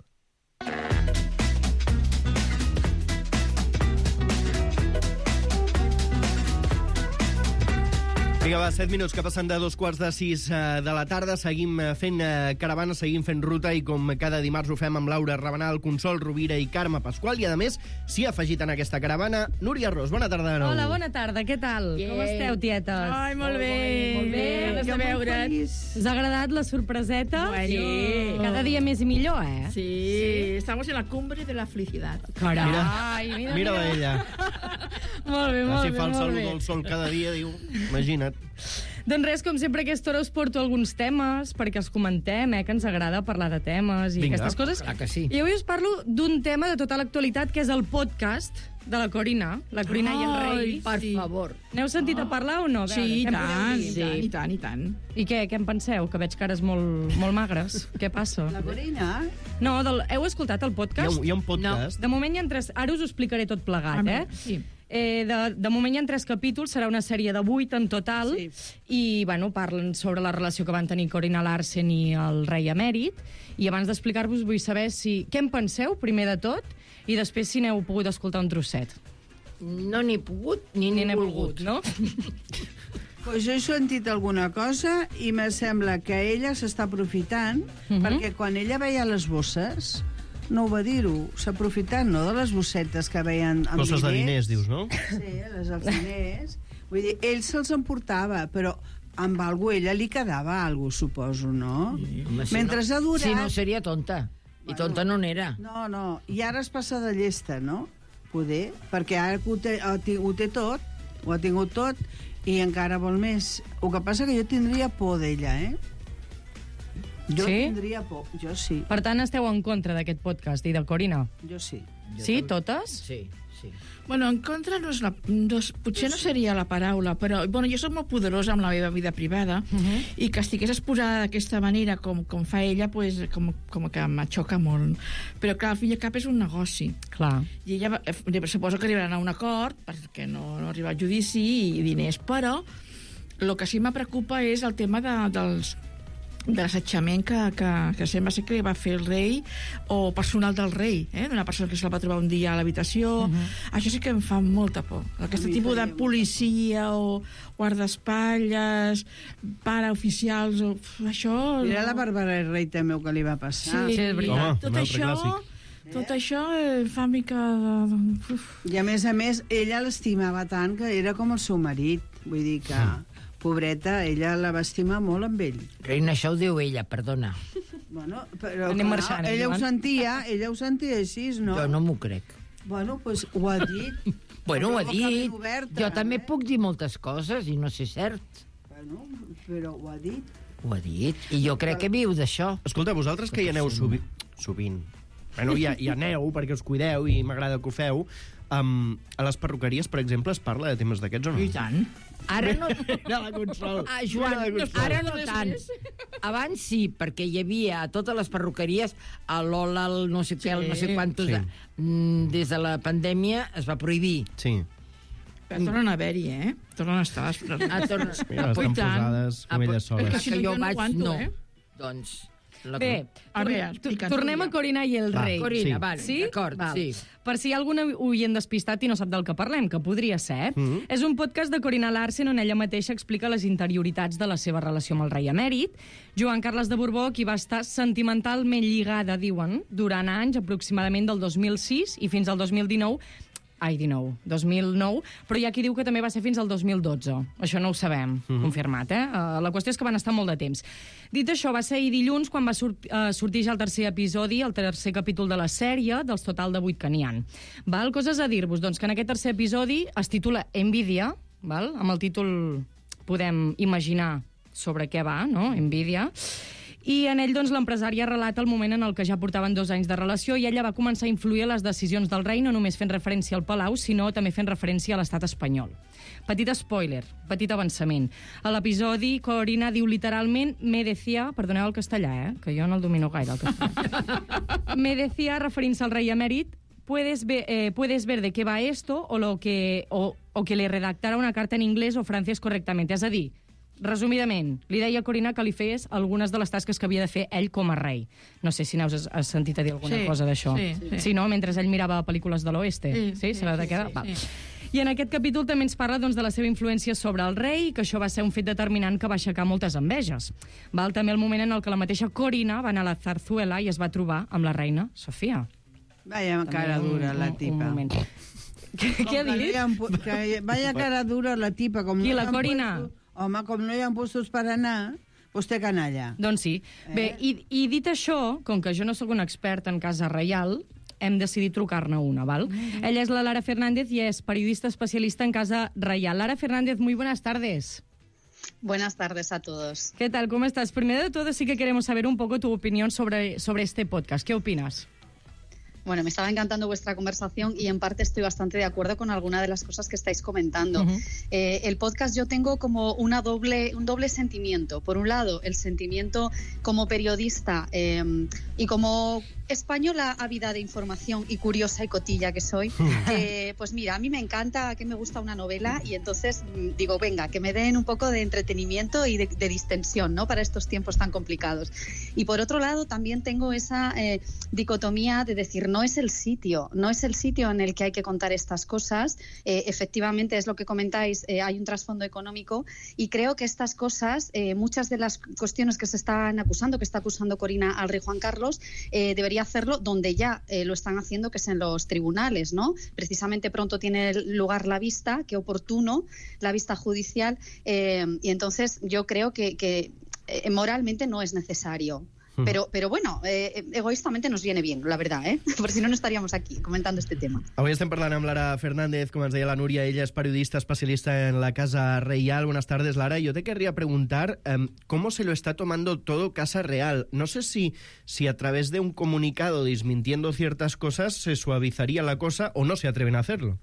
Vinga, va, set minuts que passen de dos quarts de sis de la tarda. Seguim fent caravana, seguim fent ruta i com cada dimarts ho fem amb Laura Rabanal, Consol Rovira i Carme Pasqual. I a més, s'hi ha afegit en aquesta caravana Núria Ros. Bona tarda de nou. Hola, bona tarda, què tal? Yeah. Com esteu, tietes? Ai, molt bé. Molt bé. Ganes de veure't. Us ha agradat la sorpreseta? Bueno. Sí. Cada dia més i millor, eh? Sí, sí, estamos en la cumbre de la felicidad. Carai, Mira, mira, mira-la ella. Molt bé, molt Si bé, fa el molt salut bé. del sol cada dia, diu, imagina't. Doncs res, com sempre a aquesta hora us porto alguns temes perquè els comentem, eh, que ens agrada parlar de temes i Vinga. aquestes coses. Clar que sí. I avui us parlo d'un tema de tota l'actualitat, que és el podcast de la Corina, la Corina i el Rei. Ai, Per sí. favor. N'heu sentit a parlar o no? A veure, Sí, i què em podeu tant, dir? i tant, i tant, i tant. I què, què en penseu? Que veig cares molt, molt magres. Què passa? La Corina? No, del, heu escoltat el Hi ha, podcast? un- hi ha un podcast. De moment hi ha tres... Ara us ho explicaré tot plegat, Ah, eh? sí. Eh, de, de moment hi ha tres capítols, serà una sèrie de vuit en total, Sí. i bueno, parlen sobre la relació que van tenir Corina Larsen i el rei emèrit, i abans d'explicar-vos vull saber si què en penseu, primer de tot, i després si n'heu pogut escoltar un trosset. No n'he pogut ni Ni n'he n'he volgut. volgut, no? Pues jo he sentit alguna cosa i me sembla que ella s'està aprofitant, Mhm. perquè quan ella veia les bosses, no ho va dir-ho, s'ha aprofitat, no?, de les bossetes que veien amb Bosses de diners, dius, no? Sí, les dels diners. Vull dir, ell se'ls emportava, però amb algú ella li quedava algú, suposo, no? Home, si Mentre no, ha durat... Si no, seria tonta. I tonta no n'era. No, no, i ara es passa de llesta, no? Poder, perquè ara que ho té, ho té, ho té tot, ho ha tingut tot, i encara vol més. El que passa que jo tindria por d'ella, eh? Jo Sí? tindria por, jo sí, Per tant, esteu en contra d'aquest podcast i de Corina? jo sí. Sí, totes? Sí, sí. Bueno, en contra no és la... No, és- potser no seria la paraula, però bueno, jo soc molt poderosa amb la meva vida privada Uh -huh. i que estigués exposada d'aquesta manera com, com fa ella, pues, com, com que m'aixoca molt. Però clar, al fi i al cap és un negoci. Clar. I ella, va- eh, suposo que arribaran a un acord perquè no, no arriba al judici i diners, però el que sí me preocupa és el tema de, dels de l'assetjament que, que, que sembla ser que li va fer el rei o personal del rei, eh? Una persona que se'l va trobar un dia a l'habitació. Uh -huh. Això sí que em fa molta por. Aquest A mi tipus de també, policia o guardaespatlles, paraoficials, o... Uf, això... Mira la no. Bàrbara Rei també el que li va passar. Sí, Sí, és veritat. Home, tot un altre això... clàssic. Tot això eh, fa mica de... Uf. I a més a més, ella l'estimava tant que era com el seu marit. Vull dir que, pobreta, ella la va estimar molt amb ell. Reina, això ho diu ella, perdona. Bueno, però Anem marxant, eh, ella ho Joan? sentia, ella ho sentia així, no? Jo no m'ho crec. Bueno, doncs pues, ho ha dit. Bueno, ho ha Amb la boca ben dit. oberta, Jo també eh? puc dir moltes coses i no sé cert. Bueno, però ho ha dit. Ho ha dit. I jo crec que viu d'això. Escolta, vosaltres que hi aneu sovi... sovint, bueno, hi, hi aneu perquè us cuideu i m'agrada que ho feu, um, a les perruqueries, per exemple, es parla de temes d'aquests o no? I tant. Ara no... Mira la Consol. Ah, Joan, Mira la Consol. ara no tant. Abans sí, perquè hi havia a totes les perruqueries a l'Ola, el no sé què, el no sé quantos... Sí. Mm, Des de la pandèmia es va prohibir. Sí. Però tornen a haver-hi, eh? Tornen a estar... Ah, torna... Mira, estan I tant. posades com elles És soles. que, si no, jo jo no vaig... aguanto, no. eh? Doncs... La... Bé, A veure, tor- explica't, tornem a Núria. Corina i el Va, rei. Corina, Sí. vale, Sí? d'acord, Val. sí. Per si hi ha algun oient despistat i no sap del que parlem, que podria ser, mm -hmm. és un podcast de Corina Larsen on ella mateixa explica les interioritats de la seva relació amb el rei emèrit. Joan Carles de Borbó, qui va estar sentimentalment lligada, diuen, durant anys, aproximadament del dos mil sis i fins al dos mil dinou, ai, dinou, dos mil nou, però hi ha qui diu que també va ser fins al dos mil dotze. Això no ho sabem, mm -hmm. confirmat, eh? Uh, la qüestió és que van estar molt de temps. Dit això, va ser ahir dilluns quan va sur uh, sortir ja el tercer episodi, el tercer capítol de la sèrie, dels total de vuit que n'hi ha. Val? Coses a dir-vos, doncs, que en aquest tercer episodi es titula Envidia, val? Amb el títol podem imaginar sobre què va, no? Envidia. I en ell, doncs, l'empresària relata el moment en el que ja portaven dos anys de relació i ella va començar a influir a les decisions del rei, no només fent referència al Palau, sinó també fent referència a l'estat espanyol. Petit spoiler, petit avançament. A l'episodi, Corina diu literalment me decía, perdoneu el castellà, eh, que jo no el domino gaire, el castellà. Me decía, referint-se al rei emèrit, Puedes ver, eh, puedes ver de qué va esto o, lo que, o, o que le redactara una carta en inglès o francès correctament. És a dir, resumidament, li deia a Corina que li fes algunes de les tasques que havia de fer ell com a rei. No sé si n'has has sentit a dir alguna sí, cosa d'això. Sí, sí. Sí, no? Mentre ell mirava pel·lícules de l'oeste. Sí, sí, sí, se va sí, de quedar? sí, Va. sí. I en aquest capítol també ens parla doncs, de la seva influència sobre el rei, que això va ser un fet determinant que va aixecar moltes enveges. Val també el moment en el que la mateixa Corina va anar a la Zarzuela i es va trobar amb la reina Sofia. Vaya cara dura, la tipa. Un moment. Què, què ha dit? Que vaya cara dura, la tipa. Com Qui, no la Corina? Puestos, home, com no hi ha puestos per anar, vostè canalla. Doncs sí. Eh? Bé, i, i dit això, com que jo no sóc un expert en casa reial, hem decidit trucar-ne una, val? Mm-hmm. Ella és la Lara Fernández i és periodista especialista en casa reial. Lara Fernández, muy buenas tardes. Buenas tardes a todos. ¿Qué tal? ¿Cómo estás? Primero de todo, sí que queremos saber un poco tu opinión sobre, sobre este podcast. ¿Qué opinas? Bueno, me estaba encantando vuestra conversación y en parte estoy bastante de acuerdo con alguna de las cosas que estáis comentando. Uh-huh. Eh, el podcast yo tengo como una doble, un doble sentimiento. Por un lado, el sentimiento como periodista eh, y como española ávida de información y curiosa y cotilla que soy, eh, pues mira, a mí me encanta, que me gusta una novela y entonces digo, venga, que me den un poco de entretenimiento y de, de distensión, ¿no? Para estos tiempos tan complicados. Y por otro lado, también tengo esa eh, dicotomía de decir, no es el sitio, no es el sitio en el que hay que contar estas cosas. Eh, efectivamente, es lo que comentáis, eh, hay un trasfondo económico y creo que estas cosas, eh, muchas de las cuestiones que se están acusando, que está acusando Corina al rey Juan Carlos, eh, debería hacerlo donde ya eh, lo están haciendo, que es en los tribunales, ¿no? Precisamente pronto tiene lugar la vista, qué oportuno, la vista judicial, eh, y entonces yo creo que, que eh, moralmente no es necesario. Però, però bueno, eh, egoístamente nos viene bien, la verdad, ¿eh? Por si no, no estaríamos aquí comentando este tema. Avui estem parlant amb Lara Fernández, com ens deia la Núria, ella es periodista especialista en la Casa Reial. Buenas tardes, Lara. Yo te querría preguntar um, cómo se lo está tomando todo Casa Real. No sé si, si a través de un comunicado desmintiendo ciertas cosas se suavizaría la cosa o no se atreven a hacerlo.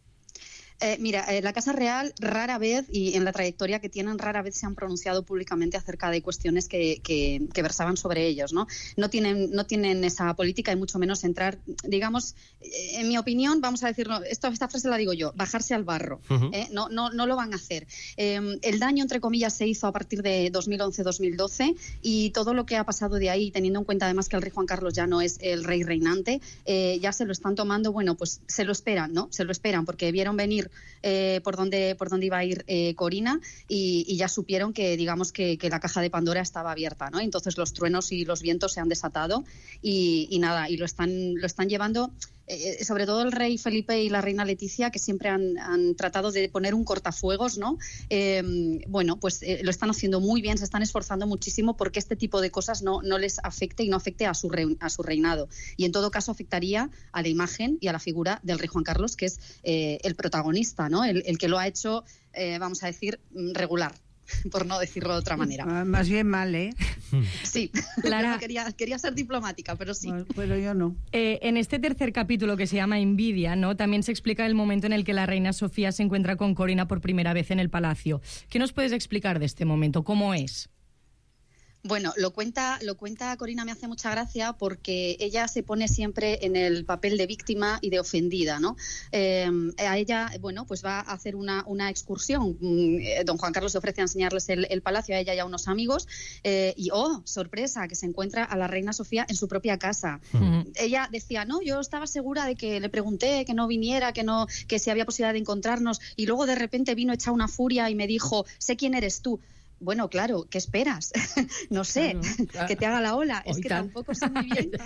Eh, mira, eh, la Casa Real rara vez, y en la trayectoria que tienen, rara vez se han pronunciado públicamente acerca de cuestiones que, que, que versaban sobre ellos, ¿no? No tienen, no tienen esa política y mucho menos entrar, digamos, eh, en mi opinión, vamos a decirlo, esto, esta frase la digo yo, bajarse al barro. Uh-huh. ¿eh? No, no, no lo van a hacer. Eh, el daño, entre comillas, se hizo a partir de dos mil once dos mil doce y todo lo que ha pasado de ahí, teniendo en cuenta además que el rey Juan Carlos ya no es el rey reinante, eh, ya se lo están tomando, bueno, pues se lo esperan, ¿no? Se lo esperan porque vieron venir Eh, por dónde por dónde iba a ir eh, Corina y, y ya supieron que digamos que, que la caja de Pandora estaba abierta, ¿no? Entonces los truenos y los vientos se han desatado y, y nada, y lo están lo están llevando eh, sobre todo el rey Felipe y la reina Leticia, que siempre han, han tratado de poner un cortafuegos, ¿no? Eh, bueno, pues eh, lo están haciendo muy bien, se están esforzando muchísimo porque este tipo de cosas no, no les afecte y no afecte a su, re, a su reinado. Y en todo caso afectaría a la imagen y a la figura del rey Juan Carlos, que es eh, el protagonista, ¿no? El, el que lo ha hecho, eh, vamos a decir, regular, por no decirlo de otra manera. Uh, más bien mal, ¿eh? Sí, Lara... quería, quería ser diplomática, pero sí. Bueno, pero yo no. Eh, en este tercer capítulo, que se llama Envidia, ¿no? También se explica el momento en el que la reina Sofía se encuentra con Corina por primera vez en el palacio. ¿Qué nos puedes explicar de este momento? ¿Cómo es? Bueno, lo cuenta, lo cuenta Corina, me hace mucha gracia porque ella se pone siempre en el papel de víctima y de ofendida, ¿no? Eh, a ella, bueno, pues va a hacer una, una excursión. Don Juan Carlos se ofrece a enseñarles el, el palacio a ella y a unos amigos eh, y, oh, sorpresa, que se encuentra a la reina Sofía en su propia casa. Uh-huh. Ella decía, no, yo estaba segura de que le pregunté que no viniera, que no, que si había posibilidad de encontrarnos y luego de repente vino hecha una furia y me dijo, sé quién eres tú. Bueno, claro, ¿qué esperas? No sé, claro, claro. Que te haga la ola. Oh, es que tan... tampoco sé muy bien.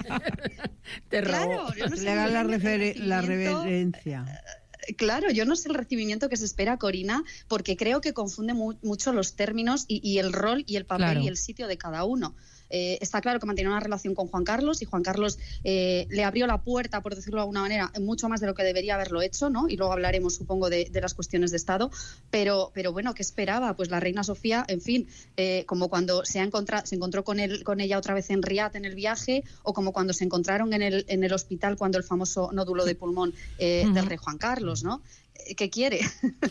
Te claro, yo no sé le haga la, refer la reverencia. Claro, yo no sé el recibimiento que se espera a Corina porque creo que confunde mu mucho los términos y, y el rol y el papel claro. y el sitio de cada uno. eh, está claro que mantenía una relación con Juan Carlos y Juan Carlos eh, le abrió la puerta, por decirlo de alguna manera, mucho más de lo que debería haberlo hecho, ¿no? Y luego hablaremos, supongo, de, de las cuestiones de Estado, pero, pero bueno, ¿qué esperaba? Pues la reina Sofía, en fin, eh, como cuando se, ha encontrado, se encontró con, él, con ella otra vez en Riad en el viaje, o como cuando se encontraron en el, en el hospital cuando el famoso nódulo de pulmón eh, uh-huh. del rey Juan Carlos, ¿no? ¿Qué quiere?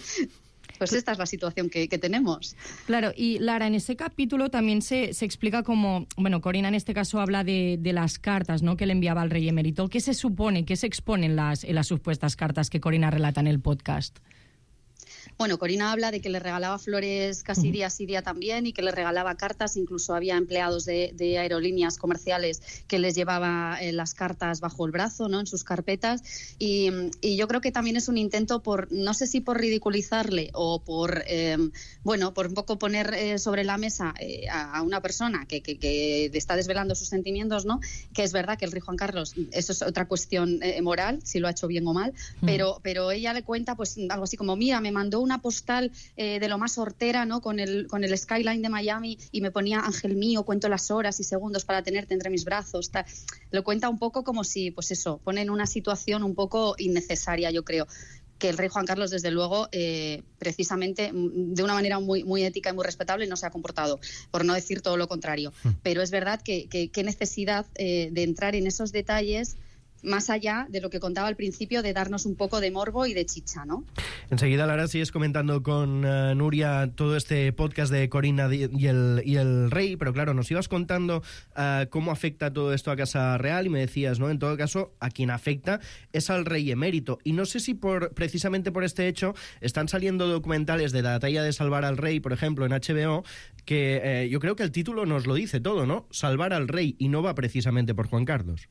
Pues esta es la situación que, que tenemos. Claro, y Lara, en ese capítulo también se, se explica como, bueno, Corina en este caso habla de, de las cartas, ¿no?, que le enviaba al rey emérito. ¿Qué se supone, qué se expone en las, en las supuestas cartas que Corina relata en el podcast? Bueno, Corina habla de que le regalaba flores casi día sí día también y que le regalaba cartas, incluso había empleados de, de aerolíneas comerciales que les llevaba eh, las cartas bajo el brazo, ¿no?, en sus carpetas, y, y yo creo que también es un intento por, no sé si por ridiculizarle o por, eh, bueno, por un poco poner eh, sobre la mesa eh, a, a una persona que, que, que está desvelando sus sentimientos, ¿no?, que es verdad que el rey Juan Carlos, eso es otra cuestión eh, moral, si lo ha hecho bien o mal, mm. pero, pero ella le cuenta pues algo así como, mira, me mandó una postal eh, de lo más hortera, ¿no?, con el, con el skyline de Miami y me ponía ángel mío, cuento las horas y segundos para tenerte entre mis brazos. Tal. Lo cuenta un poco como si, pues eso, pone en una situación un poco innecesaria, yo creo. Que el rey Juan Carlos, desde luego, eh, precisamente de una manera muy, muy ética y muy respetable, no se ha comportado, por no decir todo lo contrario. Pero es verdad que, que, que necesidad eh, de entrar en esos detalles más allá de lo que contaba al principio, de darnos un poco de morbo y de chicha, ¿no? Enseguida, Lara, sigues comentando con uh, Nuria todo este podcast de Corina y el, y el rey, pero claro, nos ibas contando uh, cómo afecta todo esto a Casa Real y me decías, ¿no?, en todo caso, a quien afecta es al rey emérito. Y no sé si por precisamente por este hecho están saliendo documentales de la talla de Salvar al Rey, por ejemplo, en H B O, que eh, yo creo que el título nos lo dice todo, ¿no? Salvar al rey, y no va precisamente por Juan Carlos.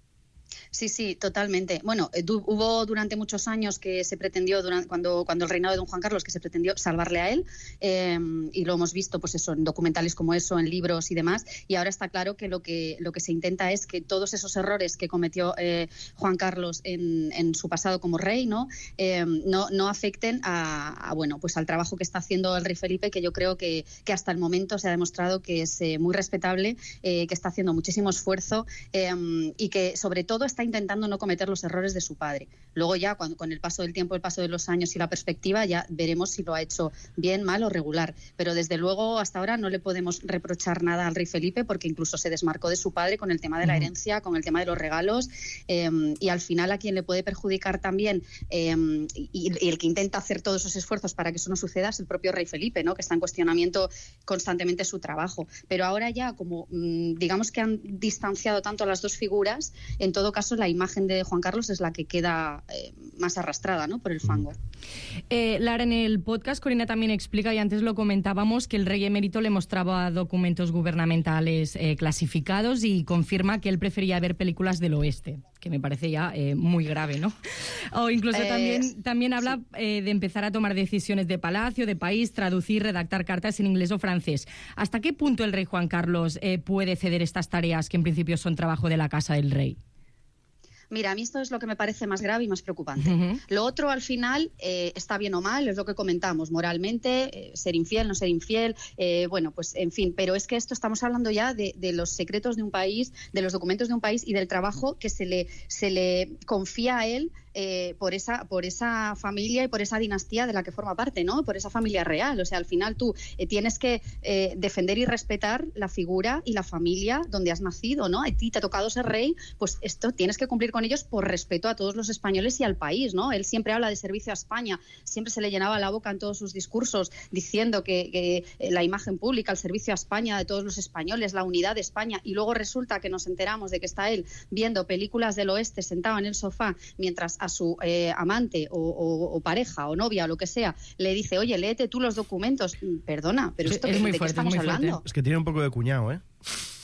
Sí, sí, totalmente. Bueno, eh, du- hubo durante muchos años que se pretendió, durante, cuando, cuando el reinado de don Juan Carlos, que se pretendió salvarle a él, eh, y lo hemos visto pues eso, en documentales como eso, en libros y demás, y ahora está claro que lo que, lo que se intenta es que todos esos errores que cometió eh, Juan Carlos en, en su pasado como rey, ¿no? Eh, no, no afecten a, a, bueno, pues al trabajo que está haciendo el rey Felipe, que yo creo que, que hasta el momento se ha demostrado que es eh, muy respetable, eh, que está haciendo muchísimo esfuerzo eh, y que sobre todo está intentando no cometer los errores de su padre. Luego ya, cuando, con el paso del tiempo, el paso de los años y la perspectiva, ya veremos si lo ha hecho bien, mal o regular. Pero desde luego, hasta ahora no le podemos reprochar nada al rey Felipe, porque incluso se desmarcó de su padre con el tema de la herencia, con el tema de los regalos, eh, y al final a quien le puede perjudicar también, eh, y, y el que intenta hacer todos esos esfuerzos para que eso no suceda, es el propio rey Felipe, ¿no?, que está en cuestionamiento constantemente su trabajo. Pero ahora ya, como mmm, digamos que han distanciado tanto a las dos figuras, en todo caso la imagen de Juan Carlos es la que queda eh, más arrastrada, ¿no?, por el fango. Eh, Lara, en el podcast Corina también explica, y antes lo comentábamos, que el rey emérito le mostraba documentos gubernamentales eh, clasificados y confirma que él prefería ver películas del oeste, que me parece ya eh, muy grave, ¿no? O incluso Eh, también, también habla sí. eh, de empezar a tomar decisiones de palacio, de país, traducir, redactar cartas en inglés o francés. ¿Hasta qué punto el rey Juan Carlos eh, puede ceder estas tareas que en principio son trabajo de la casa del rey? Mira, a mí esto es lo que me parece más grave y más preocupante. Uh-huh. Lo otro, al final, eh, está bien o mal, es lo que comentamos, moralmente, eh, ser infiel, no ser infiel, eh, bueno, pues en fin, pero es que esto estamos hablando ya de, de los secretos de un país, de los documentos de un país y del trabajo que se le, se le confía a él eh, por esa, por esa familia y por esa dinastía de la que forma parte, ¿no? Por esa familia real. O sea, al final tú eh, tienes que eh, defender y respetar la figura y la familia donde has nacido, ¿no? A ti te ha tocado ser rey, pues esto tienes que cumplir con ellos por respeto a todos los españoles y al país, ¿no? Él siempre habla de servicio a España, siempre se le llenaba la boca en todos sus discursos diciendo que, que la imagen pública, el servicio a España de todos los españoles, la unidad de España, y luego resulta que nos enteramos de que está él viendo películas del oeste sentado en el sofá mientras a su eh, amante o, o, o pareja o novia o lo que sea le dice, oye, léete tú los documentos. Perdona, pero esto, es muy ¿de fuerte, qué estamos es muy fuerte. hablando? Es que tiene un poco de cuñado, ¿eh?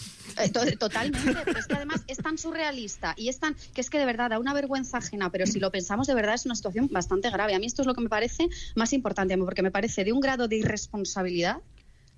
Totalmente, pero es que además es tan surrealista y es tan, que es que de verdad da una vergüenza ajena, pero si lo pensamos de verdad es una situación bastante grave. A mí esto es lo que me parece más importante, porque me parece de un grado de irresponsabilidad,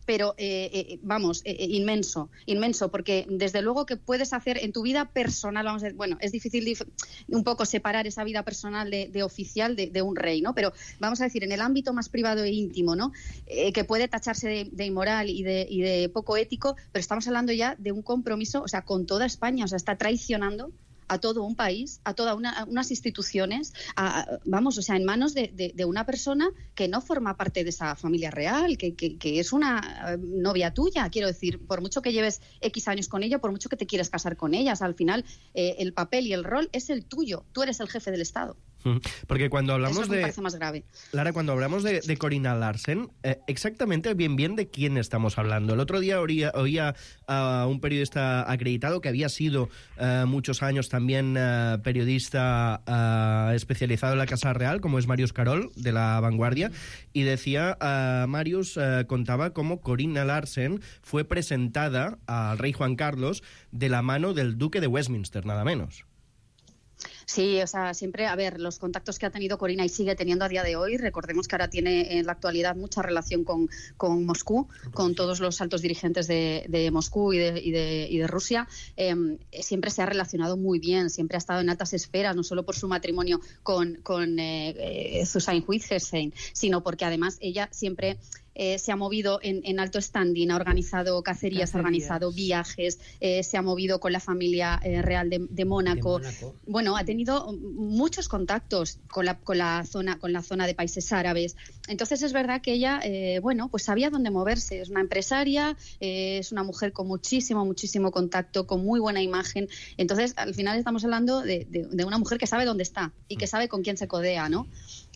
pero eh, eh, vamos, eh, inmenso, inmenso, porque desde luego que puedes hacer en tu vida personal, vamos a decir, bueno, es difícil dif- un poco separar esa vida personal de, de oficial de, de un rey, ¿no? Pero vamos a decir, en el ámbito más privado e íntimo, ¿no? Eh, que puede tacharse de, de inmoral y de, y de poco ético, pero estamos hablando ya de un compromiso, o sea, con toda España, o sea, está traicionando a todo un país, a todas una, unas instituciones, a, a, vamos, o sea, en manos de, de, de una persona que no forma parte de esa familia real, que, que, que es una uh, novia tuya, quiero decir, por mucho que lleves X años con ella, por mucho que te quieras casar con ella, o sea, al final eh, el papel y el rol es el tuyo, tú eres el jefe del Estado. Porque cuando hablamos Eso me de... parece más grave. Lara, cuando hablamos de, de Corinna Larsen, eh, exactamente bien bien de quién estamos hablando. El otro día oía, oía a un periodista acreditado que había sido uh, muchos años también uh, periodista uh, especializado en la Casa Real, como es Marius Carol, de La Vanguardia, y decía, uh, Marius uh, contaba cómo Corinna Larsen fue presentada al rey Juan Carlos de la mano del duque de Westminster, nada menos. Sí, o sea, siempre, a ver, los contactos que ha tenido Corinna y sigue teniendo a día de hoy, recordemos que ahora tiene en la actualidad mucha relación con, con Moscú, con todos los altos dirigentes de, de Moscú y de, y de, y de Rusia, eh, siempre se ha relacionado muy bien, siempre ha estado en altas esferas, no solo por su matrimonio con, con eh, eh, Susanne Wittgenstein, sino porque además ella siempre... Eh, se ha movido en, en alto standing, ha organizado cacerías, Cacerías. ha organizado viajes, eh, se ha movido con la familia eh, real de, de, Mónaco. De Mónaco. Bueno, ha tenido muchos contactos con la, con la zona, con la zona de países árabes. Entonces es verdad que ella, eh, bueno, pues sabía dónde moverse. Es una empresaria, eh, es una mujer con muchísimo, muchísimo contacto, con muy buena imagen. Entonces, al final estamos hablando de, de, de una mujer que sabe dónde está y que sabe con quién se codea, ¿no?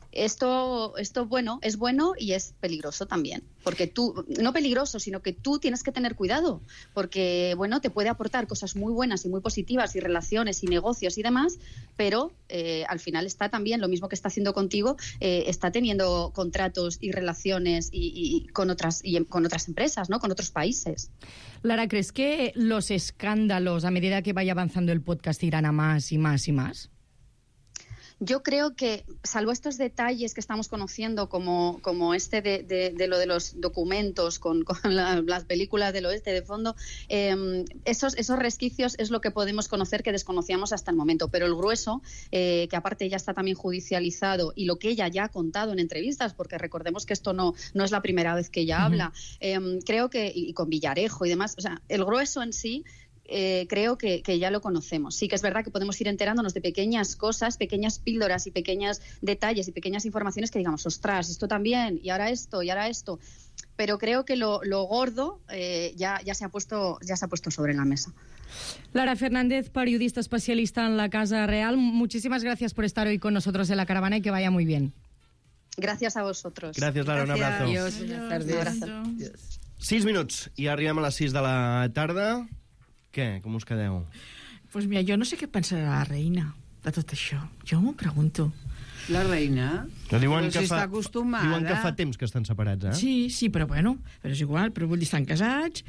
Esto, esto, bueno, es bueno y es peligroso también, porque tú, no peligroso, sino que tú tienes que tener cuidado, porque, bueno, te puede aportar cosas muy buenas y muy positivas y relaciones y negocios y demás, pero eh, al final está también, lo mismo que está haciendo contigo, eh, está teniendo contratos y relaciones y, y con otras y con otras empresas, ¿no? Con otros países. Lara, ¿crees que los escándalos, a medida que vaya avanzando el podcast, irán a más y más y más? Yo creo que, salvo estos detalles que estamos conociendo, como, como este de, de, de lo de los documentos con, con la, las películas del oeste de fondo, eh, esos, esos resquicios es lo que podemos conocer que desconocíamos hasta el momento. Pero el grueso, eh, que aparte ya está también judicializado, y lo que ella ya ha contado en entrevistas, porque recordemos que esto no, no es la primera vez que ella uh-huh. habla, eh, creo que, y con Villarejo y demás, o sea, el grueso en sí... Eh, creo que, que ya lo conocemos. Sí que es verdad que podemos ir enterándonos de pequeñas cosas, pequeñas píldoras y pequeños detalles y pequeñas informaciones que digamos, ostras, esto también, y ahora esto, y ahora esto. Pero creo que lo, lo gordo eh, ya, ya, se ha puesto, ya se ha puesto sobre la mesa. Lara Fernández, periodista especialista en la Casa Real, muchísimas gracias por estar hoy con nosotros en La Caravana y que vaya muy bien. Gracias a vosotros. Gracias, Lara, Gracias. un abrazo. Adiós, buenas tardes. Sis minuts i arribem a les sis de la tarda. Què? Com us quedeu? Pues mira, jo no sé què pensarà la reina de tot això. Jo m'ho pregunto. La reina? No, diuen, però que si fa, està acostumada. diuen que fa temps que estan separats, eh? Sí, sí, però bueno, però és igual, però vull dir, estan casats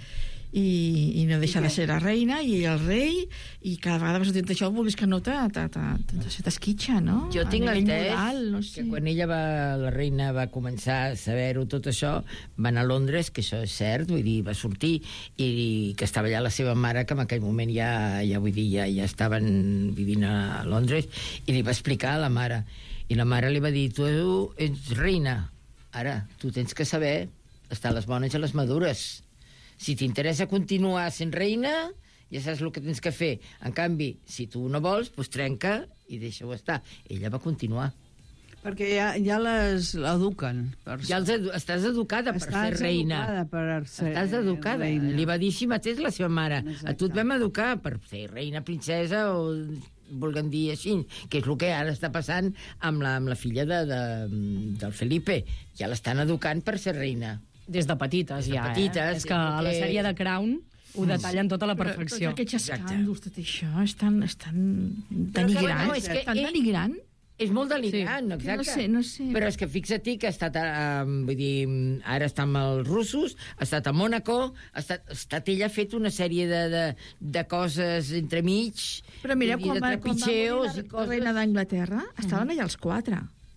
i, i no deixa de ser la reina i el rei, i cada vegada que sortint això vulguis que no t'esquitxa, no? Jo tinc a nivell entès moral, no sé. que quan ella va, la reina va començar a saber-ho tot això, va anar a Londres, que això és cert, vull dir, va sortir, i que estava allà la seva mare, que en aquell moment ja, ja vull dir, ja, ja estaven vivint a Londres, i li va explicar a la mare. I la mare li va dir, tu ets reina, ara, tu tens que saber estar a les bones i a les madures. Si t'interessa continuar sent reina, ja saps el que tens que fer. En canvi, si tu no vols, doncs trenca i deixa-ho estar. Ella va continuar. Perquè ja, ja les eduquen. Per ja els edu estàs educada per estàs ser reina. Educada per ser estàs educada. Reina. Li va dir així mateix la seva mare. Exacte. A tu et vam educar per ser reina, princesa o vulguem dir així, que és el que ara està passant amb la, amb la filla de, de, del Felipe. Ja l'estan educant per ser reina. Des de petites, Des de ja, petites, eh? És que a la sèrie de Crown ho detallen tota la Però perfecció. tots aquests escàndols, tot això, és tan, és tan Però que, denigrant. bueno, és que tan ell- denigrant. És molt delicat, Sí. exacte. No sé, no sé. Però és que fixa't que ha estat, eh, vull dir, ara està amb els russos, ha estat a Mònaco, ha estat, ha estat ella ha fet una sèrie de, de, de coses entremig, Però mira, vull dir, quan de va, quan va morir trepitxeos la, i coses. la reina d'Anglaterra, estaven allà els quatre.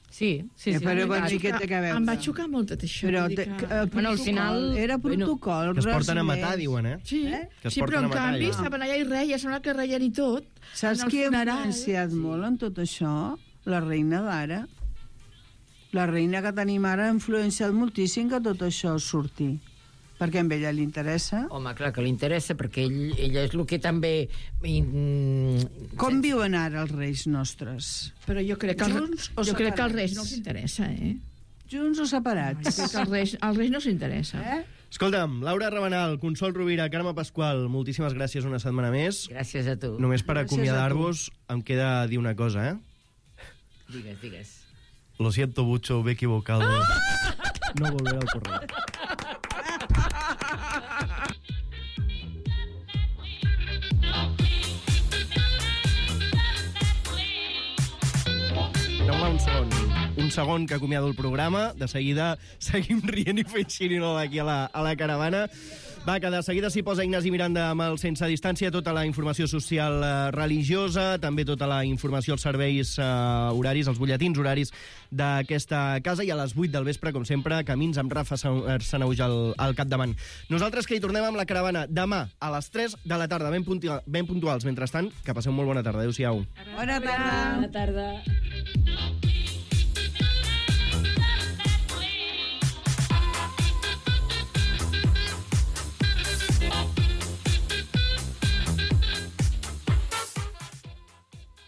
Sí, sí, sí. Eh, però, bueno, i què té que veure? Em va xocar molt tot això. Però vull dir te, que- que, Bueno, al final- Era protocol, Que es porten a res matar, més. diuen, eh? Sí, Que es sí, però porten a en matar, canvi ja. estaven allà i reia, sembla que reien i tot. Saps En el qui ha funeral. influenciat molt en tot això? La reina d'ara. La reina que tenim ara ha influenciat moltíssim que tot això surti. Perquè a ella li interessa. Home, clar que li interessa, perquè ell, ella és el que també... Mm, Com viuen ara els reis nostres? Però jo crec que, els, Junts o jo crec que als separats? reis no els interessa, eh? Junts o separats? Jo crec que als reis, als reis no s'interessa. Eh? Escolta'm, Laura Rabanal, Consol Rovira, Carme Pasqual, moltíssimes gràcies una setmana més. Gràcies a tu. Només per Gràcies a acomiadar-vos em queda dir una cosa, eh? Digues, digues. Lo siento mucho, me he equivocado. No volveré al correo. Deu-me un segon. Un segon que acomiado el programa. De seguida seguim rient i fent xirinola aquí a la, a la caravana. Va, que de seguida s'hi posa Ignasi Miranda amb el Sense Distància, tota la informació social eh, religiosa, també tota la informació als serveis eh, horaris, els butlletins horaris d'aquesta casa, i a les vuit del vespre, com sempre, Camins amb Rafa Sanauja al, al capdavant. Nosaltres que hi tornem amb la caravana demà a les tres de la tarda, ben, puntuals, ben puntuals. Mentrestant, que passeu molt bona tarda. Adéu-siau. Bona tarda. Bona tarda.